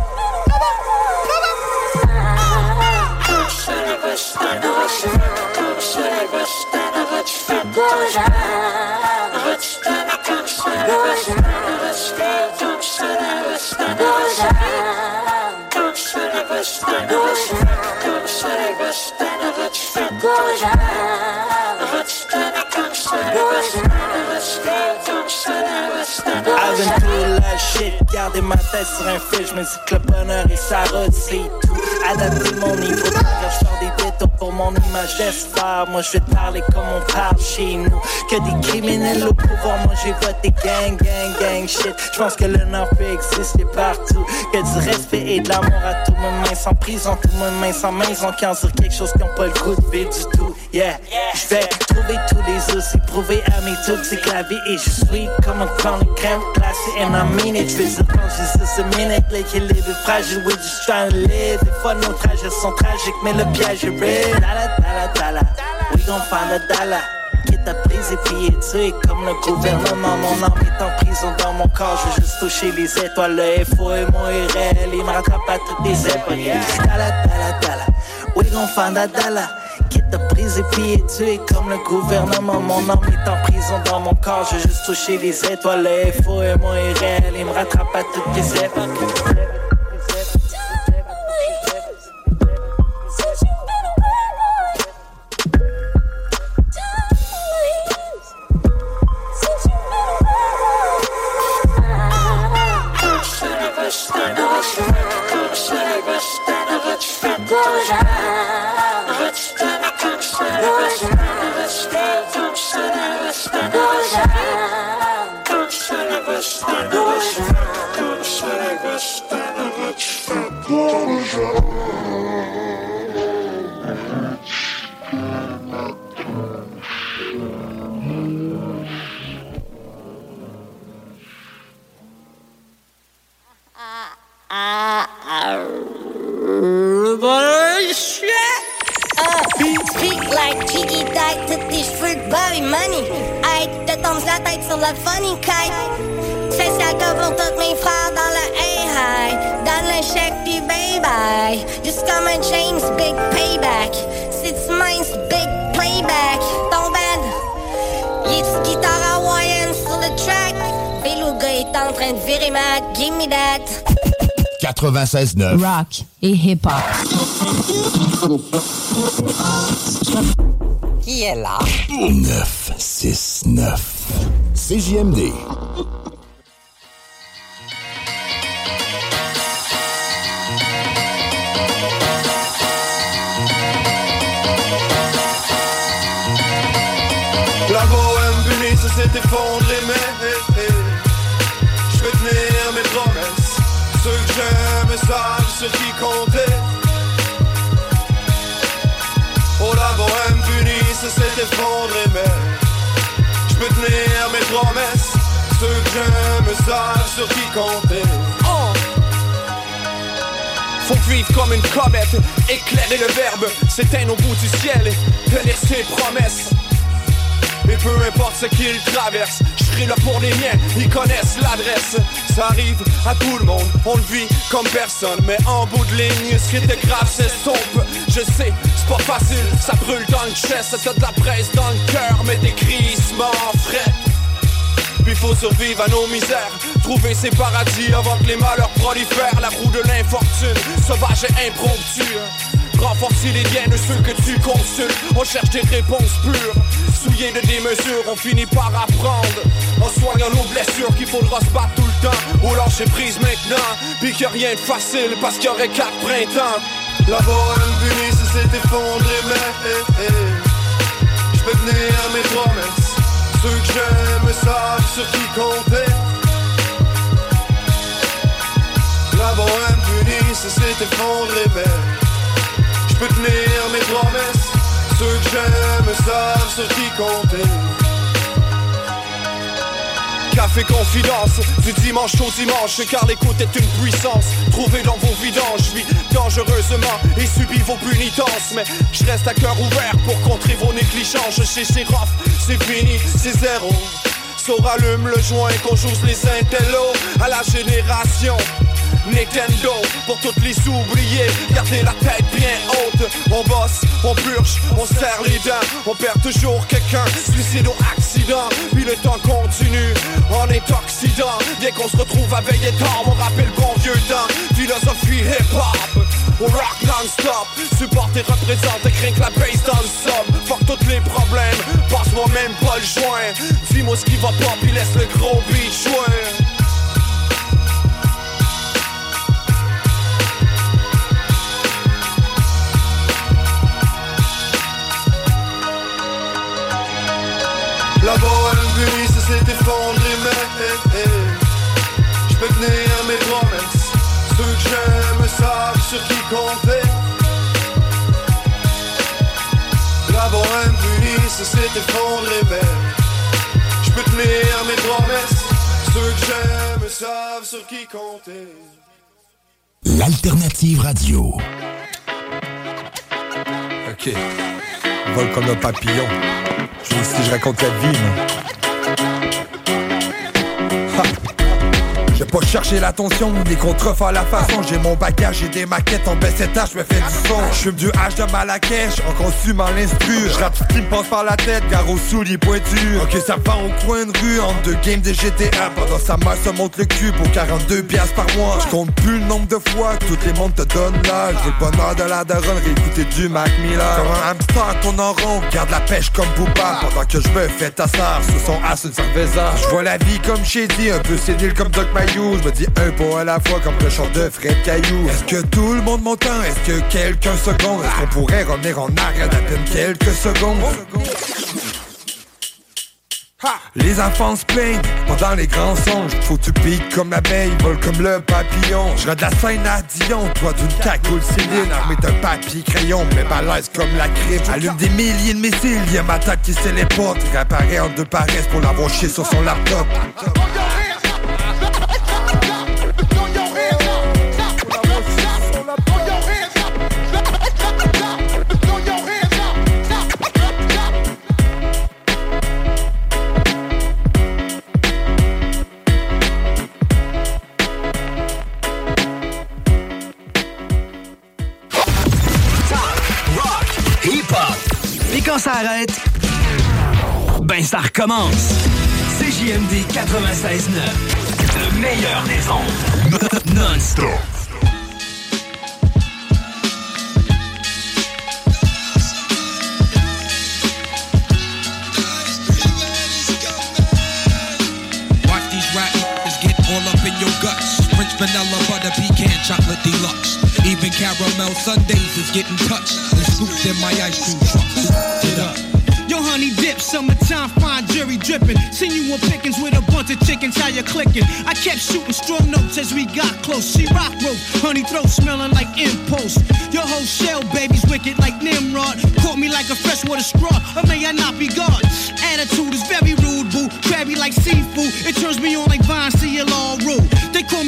Avec tout la shit, garder ma tête sur un fil, je me dis que le bonheur et sa route c'est tout. Adapter mon niveau, je sors des détours pour mon image d'espoir. Moi je vais te parler comme on parle chez nous. Que des criminels au pouvoir, moi j'ai voté gang shit. Je pense que le Nord peut exister partout. Que du respect et de l'amour à tout le monde, main sans prison, tout le monde main sans maison. Qui en dire quelque chose qui ont pas le goût de vivre du tout. Yeah, je vais trouver tous les os et prouver à mes trucs c'est que la vie est juste sweet comme un crown de crème glacée and I mean it. Je vais dire quand j'ai juste a minute like you live it fragile, we just trying to live. Des fois nos trajets sont tragiques mais le piège est real. Dala, we gon' find a dollar. Quitte à prise et puis tué comme le gouvernement. Mon âme est en prison dans mon corps. Je veux juste toucher les étoiles. Le FO est mon réel. Il me rattrape à toutes les époques. Dala, we gon' find a dollar. Quitte à prise et puis tué comme le gouvernement. Mon âme est en prison dans mon corps. Je veux juste toucher les étoiles. Le FO est mon réel. Il me rattrape à toutes les époques. Speak like Jiggy Dyke, tout tes cheveux de Bobby Money. Hey, te tombes la tête sur la funny kite. Spécial que pour tous mes frères dans le A-High. Donne le chèque pis bye-bye. Juste comme un James, big payback. Si tu minces, big playback. Ton band, y'est-tu guitare hawaïenne sur le track? Beluga est en train de virer Matt, give me that. 96.9 Rock et hip-hop. Qui est là? 969 CJMD. La bohème punie, ça s'est effondré, mais je vais tenir mes promesses. Ceux que j'aime savent sur qui compter. Oh, la bohème punie, ça s'est effondré, mais je peux tenir mes promesses. Ceux que j'aime savent sur qui compter. Faut vivre comme une comète, éclairer le verbe, s'éteindre au bout du ciel et tenir ses promesses. Et peu importe ce qu'ils traversent, je serai là pour les miens, ils connaissent l'adresse. Ça arrive à tout le monde, on le vit comme personne. Mais en bout de ligne, ce qui était grave c'est sombre. Je sais, c'est pas facile, ça brûle dans le chest. T'as de la presse dans le cœur, mais des crissements frais. Puis faut survivre à nos misères, trouver ses paradis avant que les malheurs prolifèrent. La roue de l'infortune, sauvage et impromptue. Renforcer les liens de ceux que tu consultes. On cherche des réponses pures, souillées de démesures. On finit par apprendre, en soignant nos blessures, qu'il faudra se battre tout le temps ou lâcher prise maintenant. Puis qu'il n'y a rien de facile parce qu'il y aurait 4 printemps. La bohème punie se s'est effondrée, mais j'peux tenir mes promesses. Ceux que j'aime savent sur qui compter. La bohème punie se s'est effondrée, mais j'peux tenir mes promesses. Ceux que j'aime savent sur qui compter. Café confidence, du dimanche au dimanche, car l'écoute est une puissance. Trouvez dans vos vidanges, je vis dangereusement et subis vos punitences. Mais je reste à cœur ouvert pour contrer vos négligences. Chez Sheriff, c'est fini, c'est zéro. So rallume le joint qu'on joue les intellos à la génération Nintendo, pour toutes les oubliés, gardez la tête bien haute. On bosse, on purge, on serre les dents. On perd toujours quelqu'un, suicide ou accident. Puis le temps continue, en intoxidant. Bien qu'on se retrouve à veiller tard, on rappelle bon vieux temps. Philosophie hip-hop, on rock non-stop. Supporter, représente, craint que la bass dans le sub. Fuck tous les problèmes, passe-moi même pas le joint. Dis-moi ce qui va pas, puis laisse le gros beat jouer. La bohème punie se s'est effondrée, mais j'peux tenir mes promesses. Ceux que j'aime savent sur qui compter. La bohème punie se s'est effondrée, mais j'peux tenir mes promesses. Ceux que j'aime savent sur qui compter. L'Alternative Radio. Ok, vol comme un papillon. Si je raconte la vie, j'ai pas cherché l'attention, ni contrefaire la façon. J'ai mon bagage, j'ai des maquettes en baisse étage, je me fais du son. J'fume du H de Marrakech, en consumant l'instru. J'rappe tout ce qui me passe par la tête, gare aux souliers pointus. Ok, ça va au coin de rue, entre 2 games de GTA. Pendant sa mère se monte le cul pour 42$ par mois. J'compte plus le nombre de fois que toutes les mondes te donnent l'âge. J'ai le bonheur de la daronne, réécouter du Mac Miller. Comme un hamster qu'on en rond, garde la pêche comme Booba. Pendant que je me fais tassard, sous son as une cerveza. J'vois la vie comme Shady, un peu sénile comme Doc Mayou. Je me dis un pas à la fois comme le chant de Fred Caillou. Est-ce que tout le monde m'entend? Est-ce que quelqu'un seconde? Est-ce qu'on pourrait revenir en arrière d'à peine quelques secondes? Les enfants se plaignent pendant les grands songes. Faut tu piques comme l'abeille, vole comme le papillon. Je de la scène à Dion, toi d'une cagoule Céline, armée d'un papier crayon, mais balèze comme la crime. Allume des milliers de missiles, y'a ma tête qui se les potes. Réapparaît en 2 paresses pour l'avoir chié sur son laptop. Quand ça arrête, ben ça recommence. CJMD 96.9, le meilleur des ondes. Non-stop. Watch these rap niggas get all up in your guts. French vanilla butter pecan chocolate deluxe. Even caramel sundaes is getting touched and scooped in my ice cream truck. Yo, honey dip, summertime, fine jury dripping. Seen you on pickings with a bunch of chickens, how you clicking? I kept shooting strong notes as we got close. She rock rope, honey throat smelling like impulse. Your whole shell, baby's wicked like Nimrod. Caught me like a freshwater straw, or may I not be God? Attitude is very rude, boo. Crabby like seafood, it turns me on like Vine, see it all rude. They call me Starkey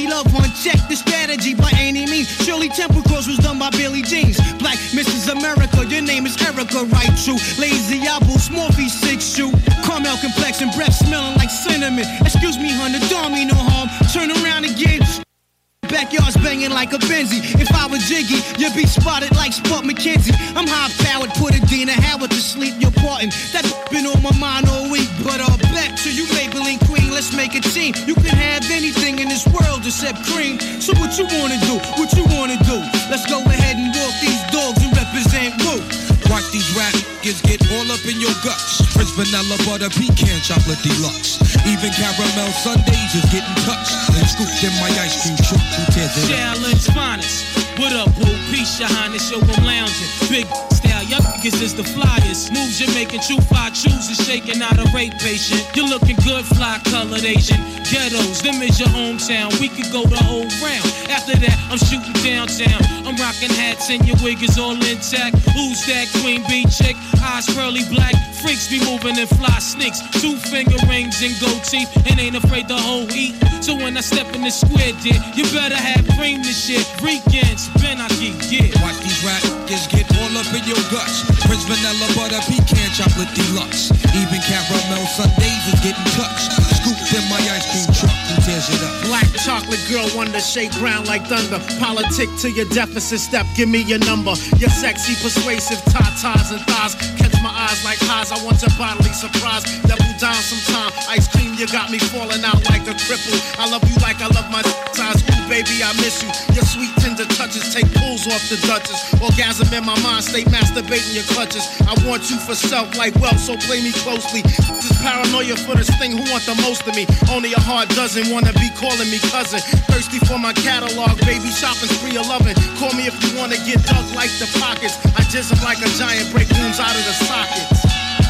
love unchecked the strategy by any means. Shirley Temple Cross was done by Billy Jeans. Black Mrs. America, your name is Erica, right? True. Lazy apples, Morphe 6 shoe. Caramel complexion, breath smelling like cinnamon. Excuse me, honey, don't mean no harm. Turn around again. Backyard's banging like a Benzie. If I was Jiggy, you'd be spotted like Spud McKenzie. I'm high-powered, put a Dina Howard to sleep. You're parting. That been on my mind all week. But back to you, Maybelline Queen. Let's make a team. You can have anything in this world except cream. So what you wanna do? What you wanna do? Let's go ahead and walk these dogs and represent Woo. Watch these rap niggas get all up in your guts. French vanilla butter pecan chocolate deluxe. Even caramel sundaes is getting touched and scooped in my ice cream truck. Who tears it up? Shaolin Spinus. What up, boo? Peace, your highness, yo, I'm lounging. Big style, y'all niggas is the flyers. Moves you're making, true fly chooses, shaking out a rape patient. You're looking good, fly colored Asian. Ghettos, them is your hometown. We could go the whole round. After that, I'm shooting downtown. I'm rocking hats and your wig is all intact. Who's that queen bee chick? Eyes pearly black. Freaks be moving in fly sneaks. 2-finger rings and gold teeth. And ain't afraid to whole eat. So when I step in the square, dear, you better have cream this shit. Weekends, Ben Aki, yeah. Watch these rap niggas get all up in your guts. Prince vanilla butter pecan chocolate deluxe. Even caramel sundaes is getting touched. Scooped in my ice cream truck. Who tears it up? Black chocolate girl, wonder shake ground like thunder. Politic to your deficit step, give me your number. Your sexy, persuasive tatas and thighs. Catch my eyes like highs, I want your bodily surprise. Double down sometime, ice cream, you got me falling out like a cripple. I love you like I love my size. Ooh, baby, I miss you. Your sweet tender touches take pulls off the Duchess. Orgasm in my mind, stay masturbating your clutches. I want you for self like wealth, so play me closely. This paranoia for this thing, who want the most of me? Only a hard dozen wanna be calling me cousin. Thirsty for my catalog, baby, shopping spree 11. Call me if you wanna get dug like the pockets. I just am like a giant, break rooms out of the sockets.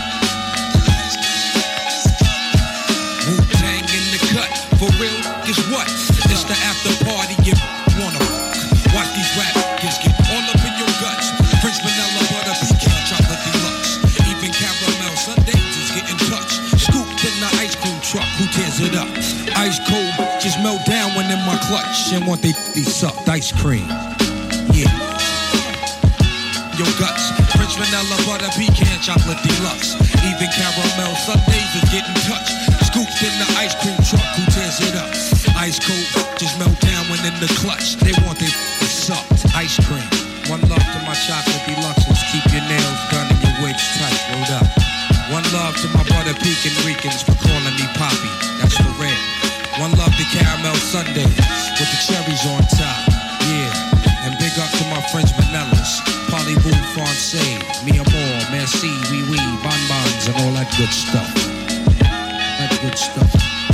Wu-Tang in the cut, for real, guess what? It's the after party, you wanna rock. Watch these rap niggas get all up in your guts. French vanilla butter pecan chocolate deluxe. Even caramel sundaes is getting touched. Scooped in the ice cream truck, who tears it up? Ice cold, just melt down when in my clutch. And want they sucked ice cream. Yeah. Your guts, French vanilla butter pecan chocolate deluxe. Even caramel sundaes is getting touched. Scooped in the ice cream truck, who tears it up? Ice cold, just melt down when in the clutch. They want they sucked ice cream. One love to my chocolate deluxes. Keep your nails done and your wigs tight, rolled up. One love to my butter pecan Ricans for calling me Poppy. That's for red. One love to caramel sundaes with the cherries on top. Yeah, and big up to my French vanillas. Parlez-vous français, mi amour, merci, oui oui, bonbons and all that good stuff. That good stuff.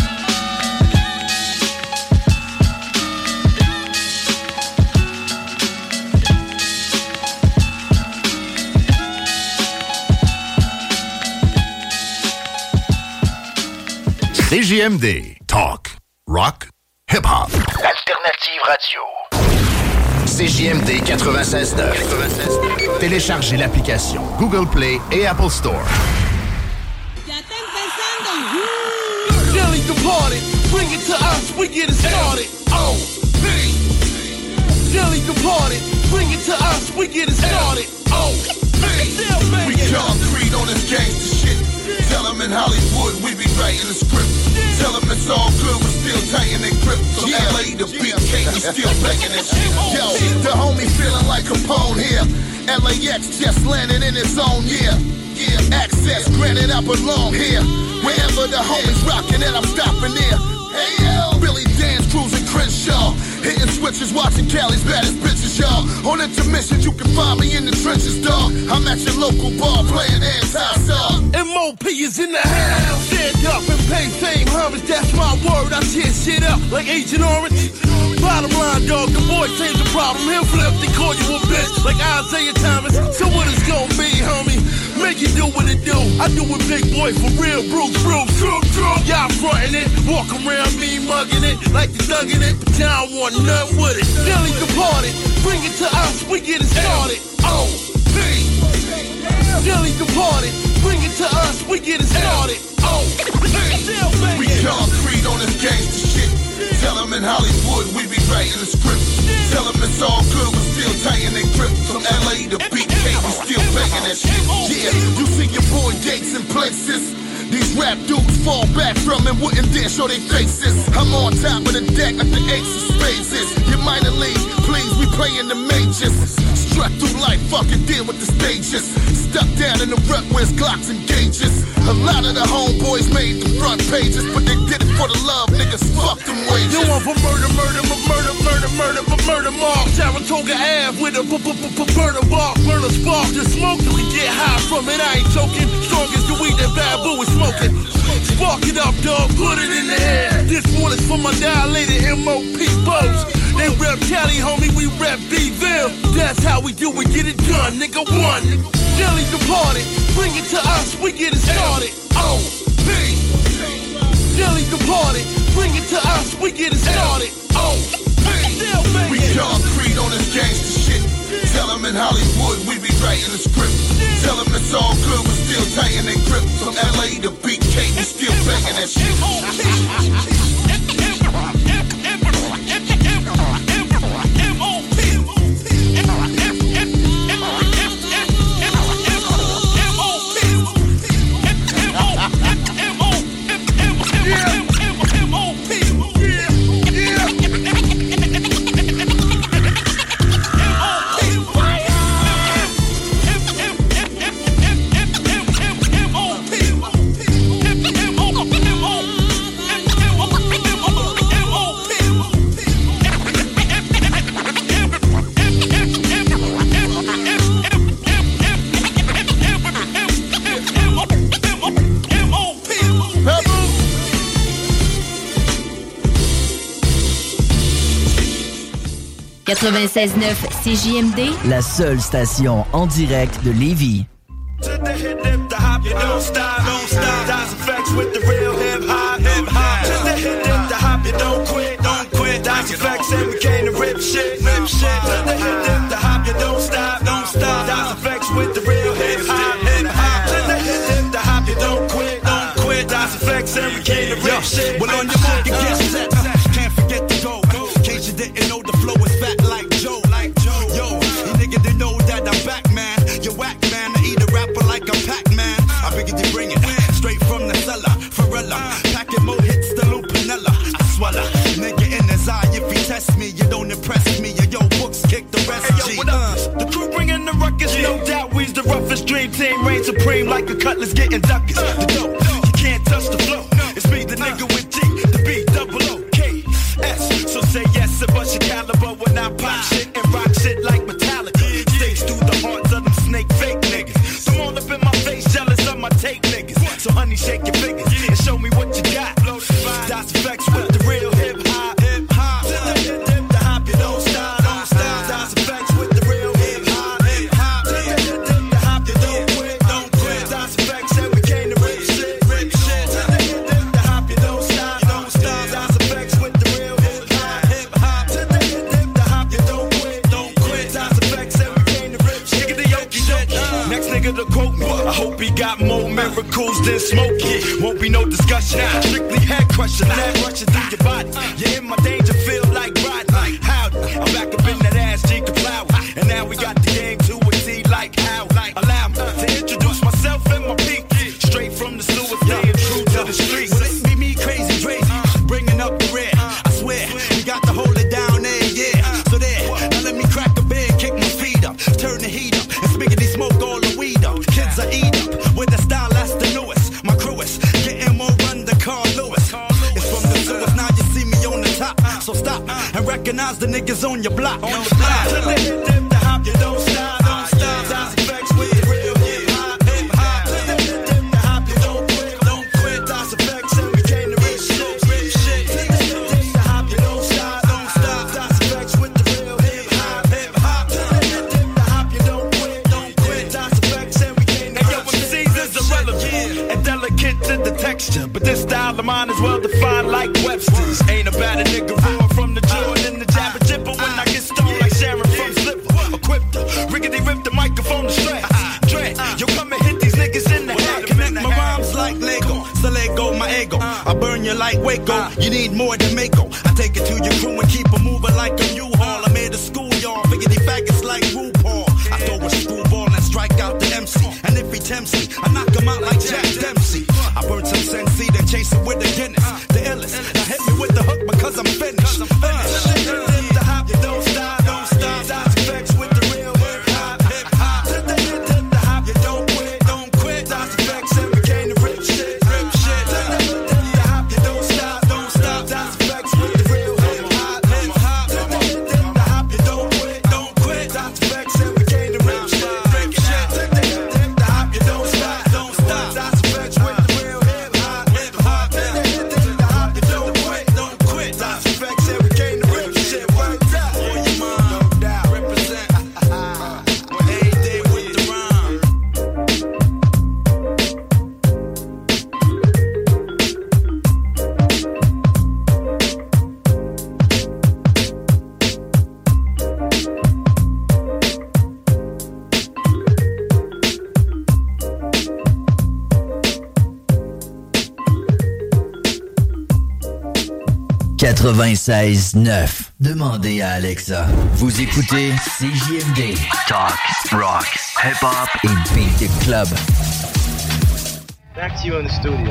CJMD. Talk. Rock. Hip-hop. Alternative radio. CJMD 96.9. Téléchargez l'application Google Play et Apple Store. Jelly departed, bring it to us, we get it started. Oh, hey. Jelly departed, bring it to us, we get it started. Oh, hey. We concrete on this gangster shit. Tell them in Hollywood we be writing the script. Tell them it's all good, we're still tighten their grip. From LA to BK, we still banging that shit. Yo, the homie feeling like Capone here. LAX just landed in its own year. Access granted, I belong here. Wherever the homies rockin' and I'm stopping there. Hey yo, Billy Dan's cruising Crenshaw. Hitting switches, watching Cali's baddest bitches, y'all. On intermission, you can find me in the trenches, dog. I'm at your local bar playing anti-star. MOP is in the house. Stand up and pay fame, homage, that's my word. I tear shit up like Agent Orange. Bottom line, dog, the boy changed the problem. He'll flip, they call you a bitch like Isaiah Thomas. So what it's gonna be, homie? Make it do what it do. I do it big boy for real, Bruce, true. Y'all frontin' it, walk around me mugging it like the thuggin' it, but y'all want nothing with it. Jelly departed, bring it to us, we get it started. Oh, hey. Jelly departed, bring it to us, we get it started. Oh, hey. We concrete on this gangster shit. Tell them in Hollywood we be writing the script. Tell them it's all good, we're still tighten their grip. From LA to BK, we still banging that shit. Yeah, you see your boy Gates in places. These rap dudes fall back from and wouldn't dare show their faces. I'm on top of the deck like the ace of spades is. Your minor league, please, we playing the majors. Struck through life, fucking deal with the stages. Stuck down in the rut where it's Glocks and gauges. A lot of the homeboys made the front pages, but they did it for the love, niggas fuck them wages. You want for murder, mark. Saratoga Ave with a burner walk, burner spark. The smoke you can get high from it, I ain't joking. Strong as the weed that Bad Boo is smoking. Spark it up, dog, put it in the air. This one is for my dilated MOP boats. They rep Cali, homie, we rep B-Ville. That's how we do it, get it done, nigga, one. Jelly departed, bring it to us, we get it started. O-P. Jelly departed, bring it to us, we get it started. O-P. We concrete on this gangsta shit. Tell them in Hollywood we be writing the script. Tell them it's all good, we're still tighten their grip. From LA to BK, we still banging that shit. CJMD, la seule station en direct de Lévis. Well, on your mark, get set. Can't forget to go. In case you didn't know, the flow is fat like Joe. Yo, you nigga, they know that I'm back, man. You whack, man. I eat a rapper like I'm Pac-Man. I figured you bring it straight from the cellar. Pharrella, packing more hits than Lupinella. I swallow, nigga in his eye. If he test me, you don't impress me. Yo, books kick the rest. Hey, yo, what up? The crew bringing the ruckus, no doubt. We's the roughest dream team, reign supreme like a cutlass getting duckers. The dope, you can't touch the flow. It's me, the nigga with G, the B-double-O-K-S. So say yes and bust your caliber when I pop shit and rock shit like Metallica. Stakes through the hearts of them snake fake niggas. Come on up in my face, jealous of my take niggas. So honey, shake your fingers and show me what you got. Das effects with the real hip-hop. Hip-hop. The hop, you don't stop. Don't stop. Das effects with the real hip-hop. Hip-hop. The hop, you don't quit. Don't quit. Das effects said we came to rip shit. Rip shit. The hop, you don't stop. Don't stop. Das effects with the real hip-hop. Hip-hop. The hop, you don't quit. Don't quit. Das effects said we came to rip shit. Nigga, the yoki shit. Next nigga to quote me. I hope he got more miracles than Smokey. Won't be no discussion. Strictly head crushing. Head rushing through your body. You're in my danger field like Rodney. Howdy. I'm back up in that ass, G Kaplow. And now we got the game to a T like how. Allow me to introduce myself and my peak. Straight from the sewer, staying true to the streets. Well, it be me, Crazy Crazy, bringing up the rear. I swear, we got to hold it down there, yeah. So there, now let me crack a bed, kick my feet up, turn the heat up, and spiggity smoke all the weed up. Kids are eat up, with the style that's the newest. My crew is getting more run than Carl Lewis. It's from the sewers, now you see me on the top. So stop and recognize the niggas on your block. On the block. Till they hit the hop, you don't stop, don't stop. Das effects with the real hip-hop, hip-hop. Till they hit the hop, you don't quit, don't quit. Das effects and we came to rip shit, rip shit. Till they hit the hop, you don't stop, don't stop. Das effects with the real hip-hop, hip-hop. Till they hit the hop, you don't quit, don't quit. Das effects and we came to rip shit. And yo, MCs is irrelevant and delicate to the texture, but this style of mine is well defined like Webster's. Ain't about a nigga roar from the Jordan, the jabber jipper when I get stoned like Sharon from Slipper. Equipped her, riggedy rip the microphone to stretch. Dread, yo, come and hit these niggas in the head. Connect my rhymes like Lego, so let go my ego. I burn you like Waco, you need more than Mako. I take it 96.9. Demandez à Alexa. Vous écoutez CJMD. Talk, rock, hip-hop et beat the club. Back to you in the studio.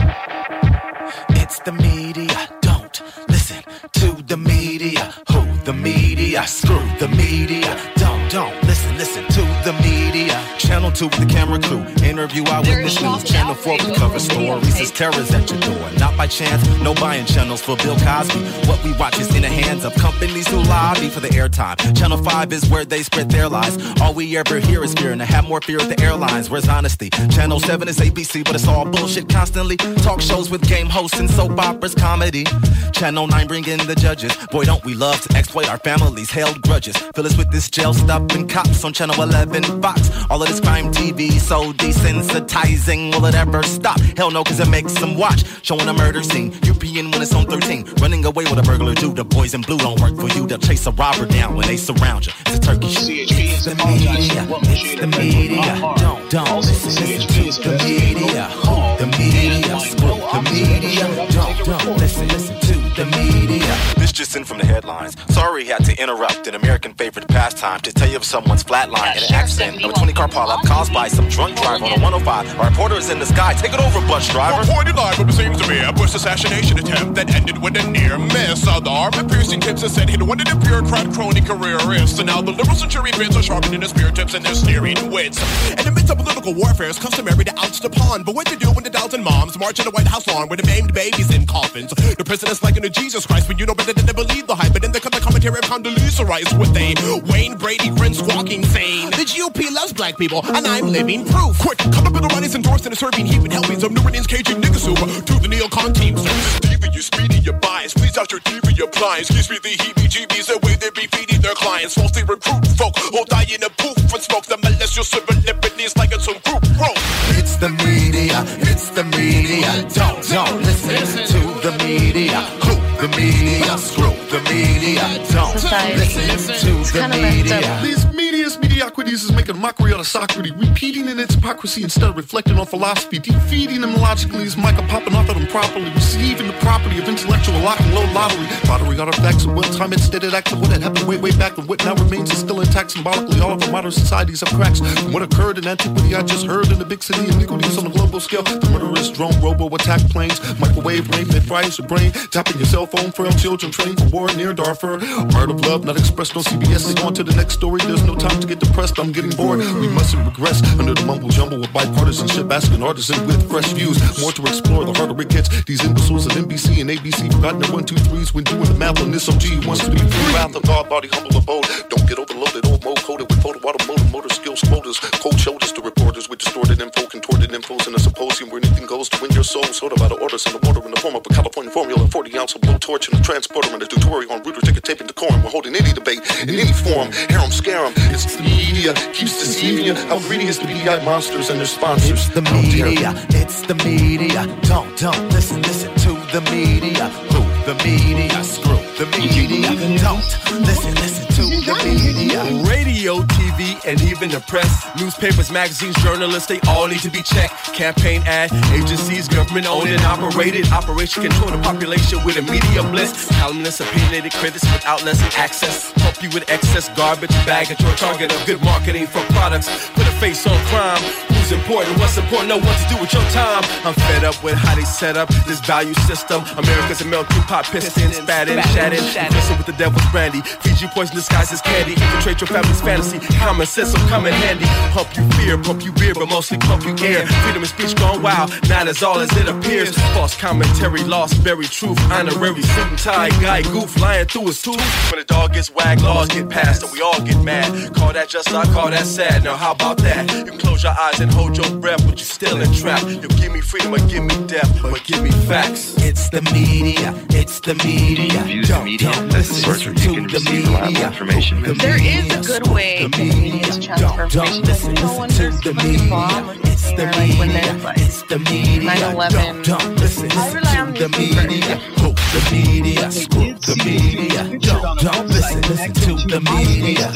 It's the media, don't listen to the media. Who the media? Screw the media. Don't listen to the media. Channel 2 with the camera crew. Interview eyewitness news. Channel 4 we cover stories. It's terrors at your door. Not by chance, no buying channels for Bill Cosby. What we watch is in the hands of companies who lobby for the airtime. Channel 5 is where they spread their lies. All we ever hear is fear, and to have more fear at the airlines. Where's honesty? Channel 7 is ABC, but it's all bullshit constantly. Talk shows with game hosts and soap operas, comedy. Channel 9 bring in the judges. Boy, don't we love to exploit our families, held grudges. Fill us with this jail stuff and cops on Channel 11 Fox. All of this crime TV so desensitizing. Will it ever stop? Hell no, cause it makes them watch. Showing a murder scene, European when it's on 13. Running away with a burglar do. The boys in blue don't work for you. They'll chase a robber down when they surround you. It's a turkey shit. It's the media. It's the media. Don't listen to the media. Who the media? Screw the media. Don't listen to the media. This just in from the headlines. Sorry, had to interrupt an American favorite pastime to tell you of someone's flatline in an accident of a 20-car pileup caused by some drunk driver on a 105. Our reporter is in the sky. Take it over, bus driver. Reported live, it seems to be a Bush assassination attempt that ended with a near miss. The armor-piercing tips have said he'd wanted a bureaucrat crony careerist. So now the liberals and jury bids are sharpening his spear tips and their sneering wits. In the midst of political warfare, it's customary to oust a pawn. But what to do when the dolls and moms march in the White House lawn with the maimed babies in coffins? The president's liking to Jesus Christ, but you know better than to believe the hype. But then there comes the commentary of Condoleezza Rice with a Wayne Brady grin squawking saying, the GOP loves black people, and I'm living proof. Quick, come up with the writings endorsed in a serving heap and helpings of New Orleans Cajun nigga soup to the neocon team. So Stevie, you speedy, your bias. Please out your TV appliance. Gives me the heebie-jeebies the way they be feeding their clients. Falsely recruit folk who'll die in a poof and smoke the malicious civil liberties like it's some group growth. It's the media. It's the media. Don't listen to the media. Who the media? Screw the media. Don't listen to the media. These media's mediocrities is making a mockery out of Socrates, repeating in its hypocrisy instead of reflecting on philosophy, defeating him logically is Micah popping off at him properly, receiving the property of intellectual lock and low lottery, lottery artifacts of what time it stated acts of what had happened way back and what now remains is still intact symbolically. All of our modern societies have cracks from what occurred in antiquity. I just heard in the big city iniquities on a global scale. The murderous drone robo attack planes, microwave rain that fries your brain, tapping your cell phone, frail children trained for war near Darfur. Art of love not expressed on CBS. They go on to the next story. There's no time to get depressed. I'm getting bored. We mustn't regress under the mumble jumble of bipartisanship, asking artisans with fresh views. More to explore, the harder it gets. These imbeciles at NBC and ABC forgotten their 1, 2, 3s when doing the math on this. OG wants to be free. Wrath of God, body humble abode. Don't get overloaded, old mo coated with photo automotive motor skills quotas. Cold shoulders to reporters with distorted info, contorted infos in a symposium where anything goes to win your soul. Sort of out of orders in the water in the form of a California formula, 40 ounce of blowtorch and a transporter and a tutorial on router ticket tape and decorum. We're holding any debate in any form. Harem, scare 'em. It's the media keeps deceiving you. How greedy is the BI monsters and their sponsors? It's the media. It's the media. Don't listen to the media. Who the media? Screw the media. Don't listen to the media. Radio, TV, and even the press. Newspapers, magazines, journalists, they all need to be checked. Campaign ad agencies, government owned and operated. Operation control the population with a media bliss. Columnists, opinionated critics with outlets and access. Help you with excess garbage, bag at your target of good marketing for products. Put a face on crime. Who's important? What's important? Know what to do with your time. I'm fed up with how they set up this value system. America's a melting pot, pistons, spatting, shatting. Listen with the devil's brandy. Feed you poison disguised as candy. Infiltrate your family's fantasy. Common sense will come in handy. Pump you fear, pump you beer, but mostly pump you air. Freedom of speech gone wild, not as all as it appears. False commentary, lost buried truth. Honorary suit and tie guy, goof, lying through his tooth. When the dog gets wagged, laws get passed, and we all get mad. Call that just, I call that sad. Now how about that? You can close your eyes and hold your breath, but you still entrapped. You give me freedom or give me death, but give me facts. It's the media. It's the media. Don't listen to the media. There is a good way to make this transformation. No one there's the media. It's the media. It's the media. 9/11. Don't listen to the media. Hope the media. Screw the media. Don't listen to the media.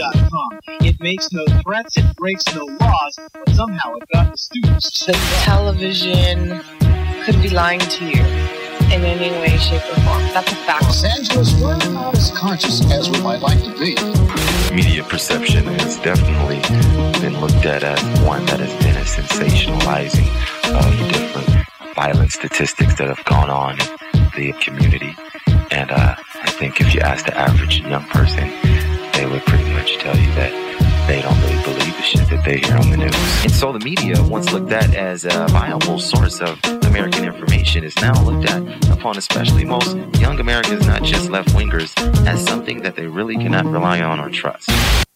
It makes no threats, it breaks no laws, but somehow it got the students. The television could be lying to you. in any way, shape, or form. That's a fact. Los Angeles, we're not as conscious as we might like to be. Media perception has definitely been looked at as one that has been a sensationalizing of different violent statistics that have gone on in the community. And I think if you ask the average young person, they would pretty much tell you that they don't really believe the shit that they hear on the news. And so the media, once looked at as a viable source of American information, is now looked at upon, especially most young Americans, not just left-wingers, as something that they really cannot rely on or trust.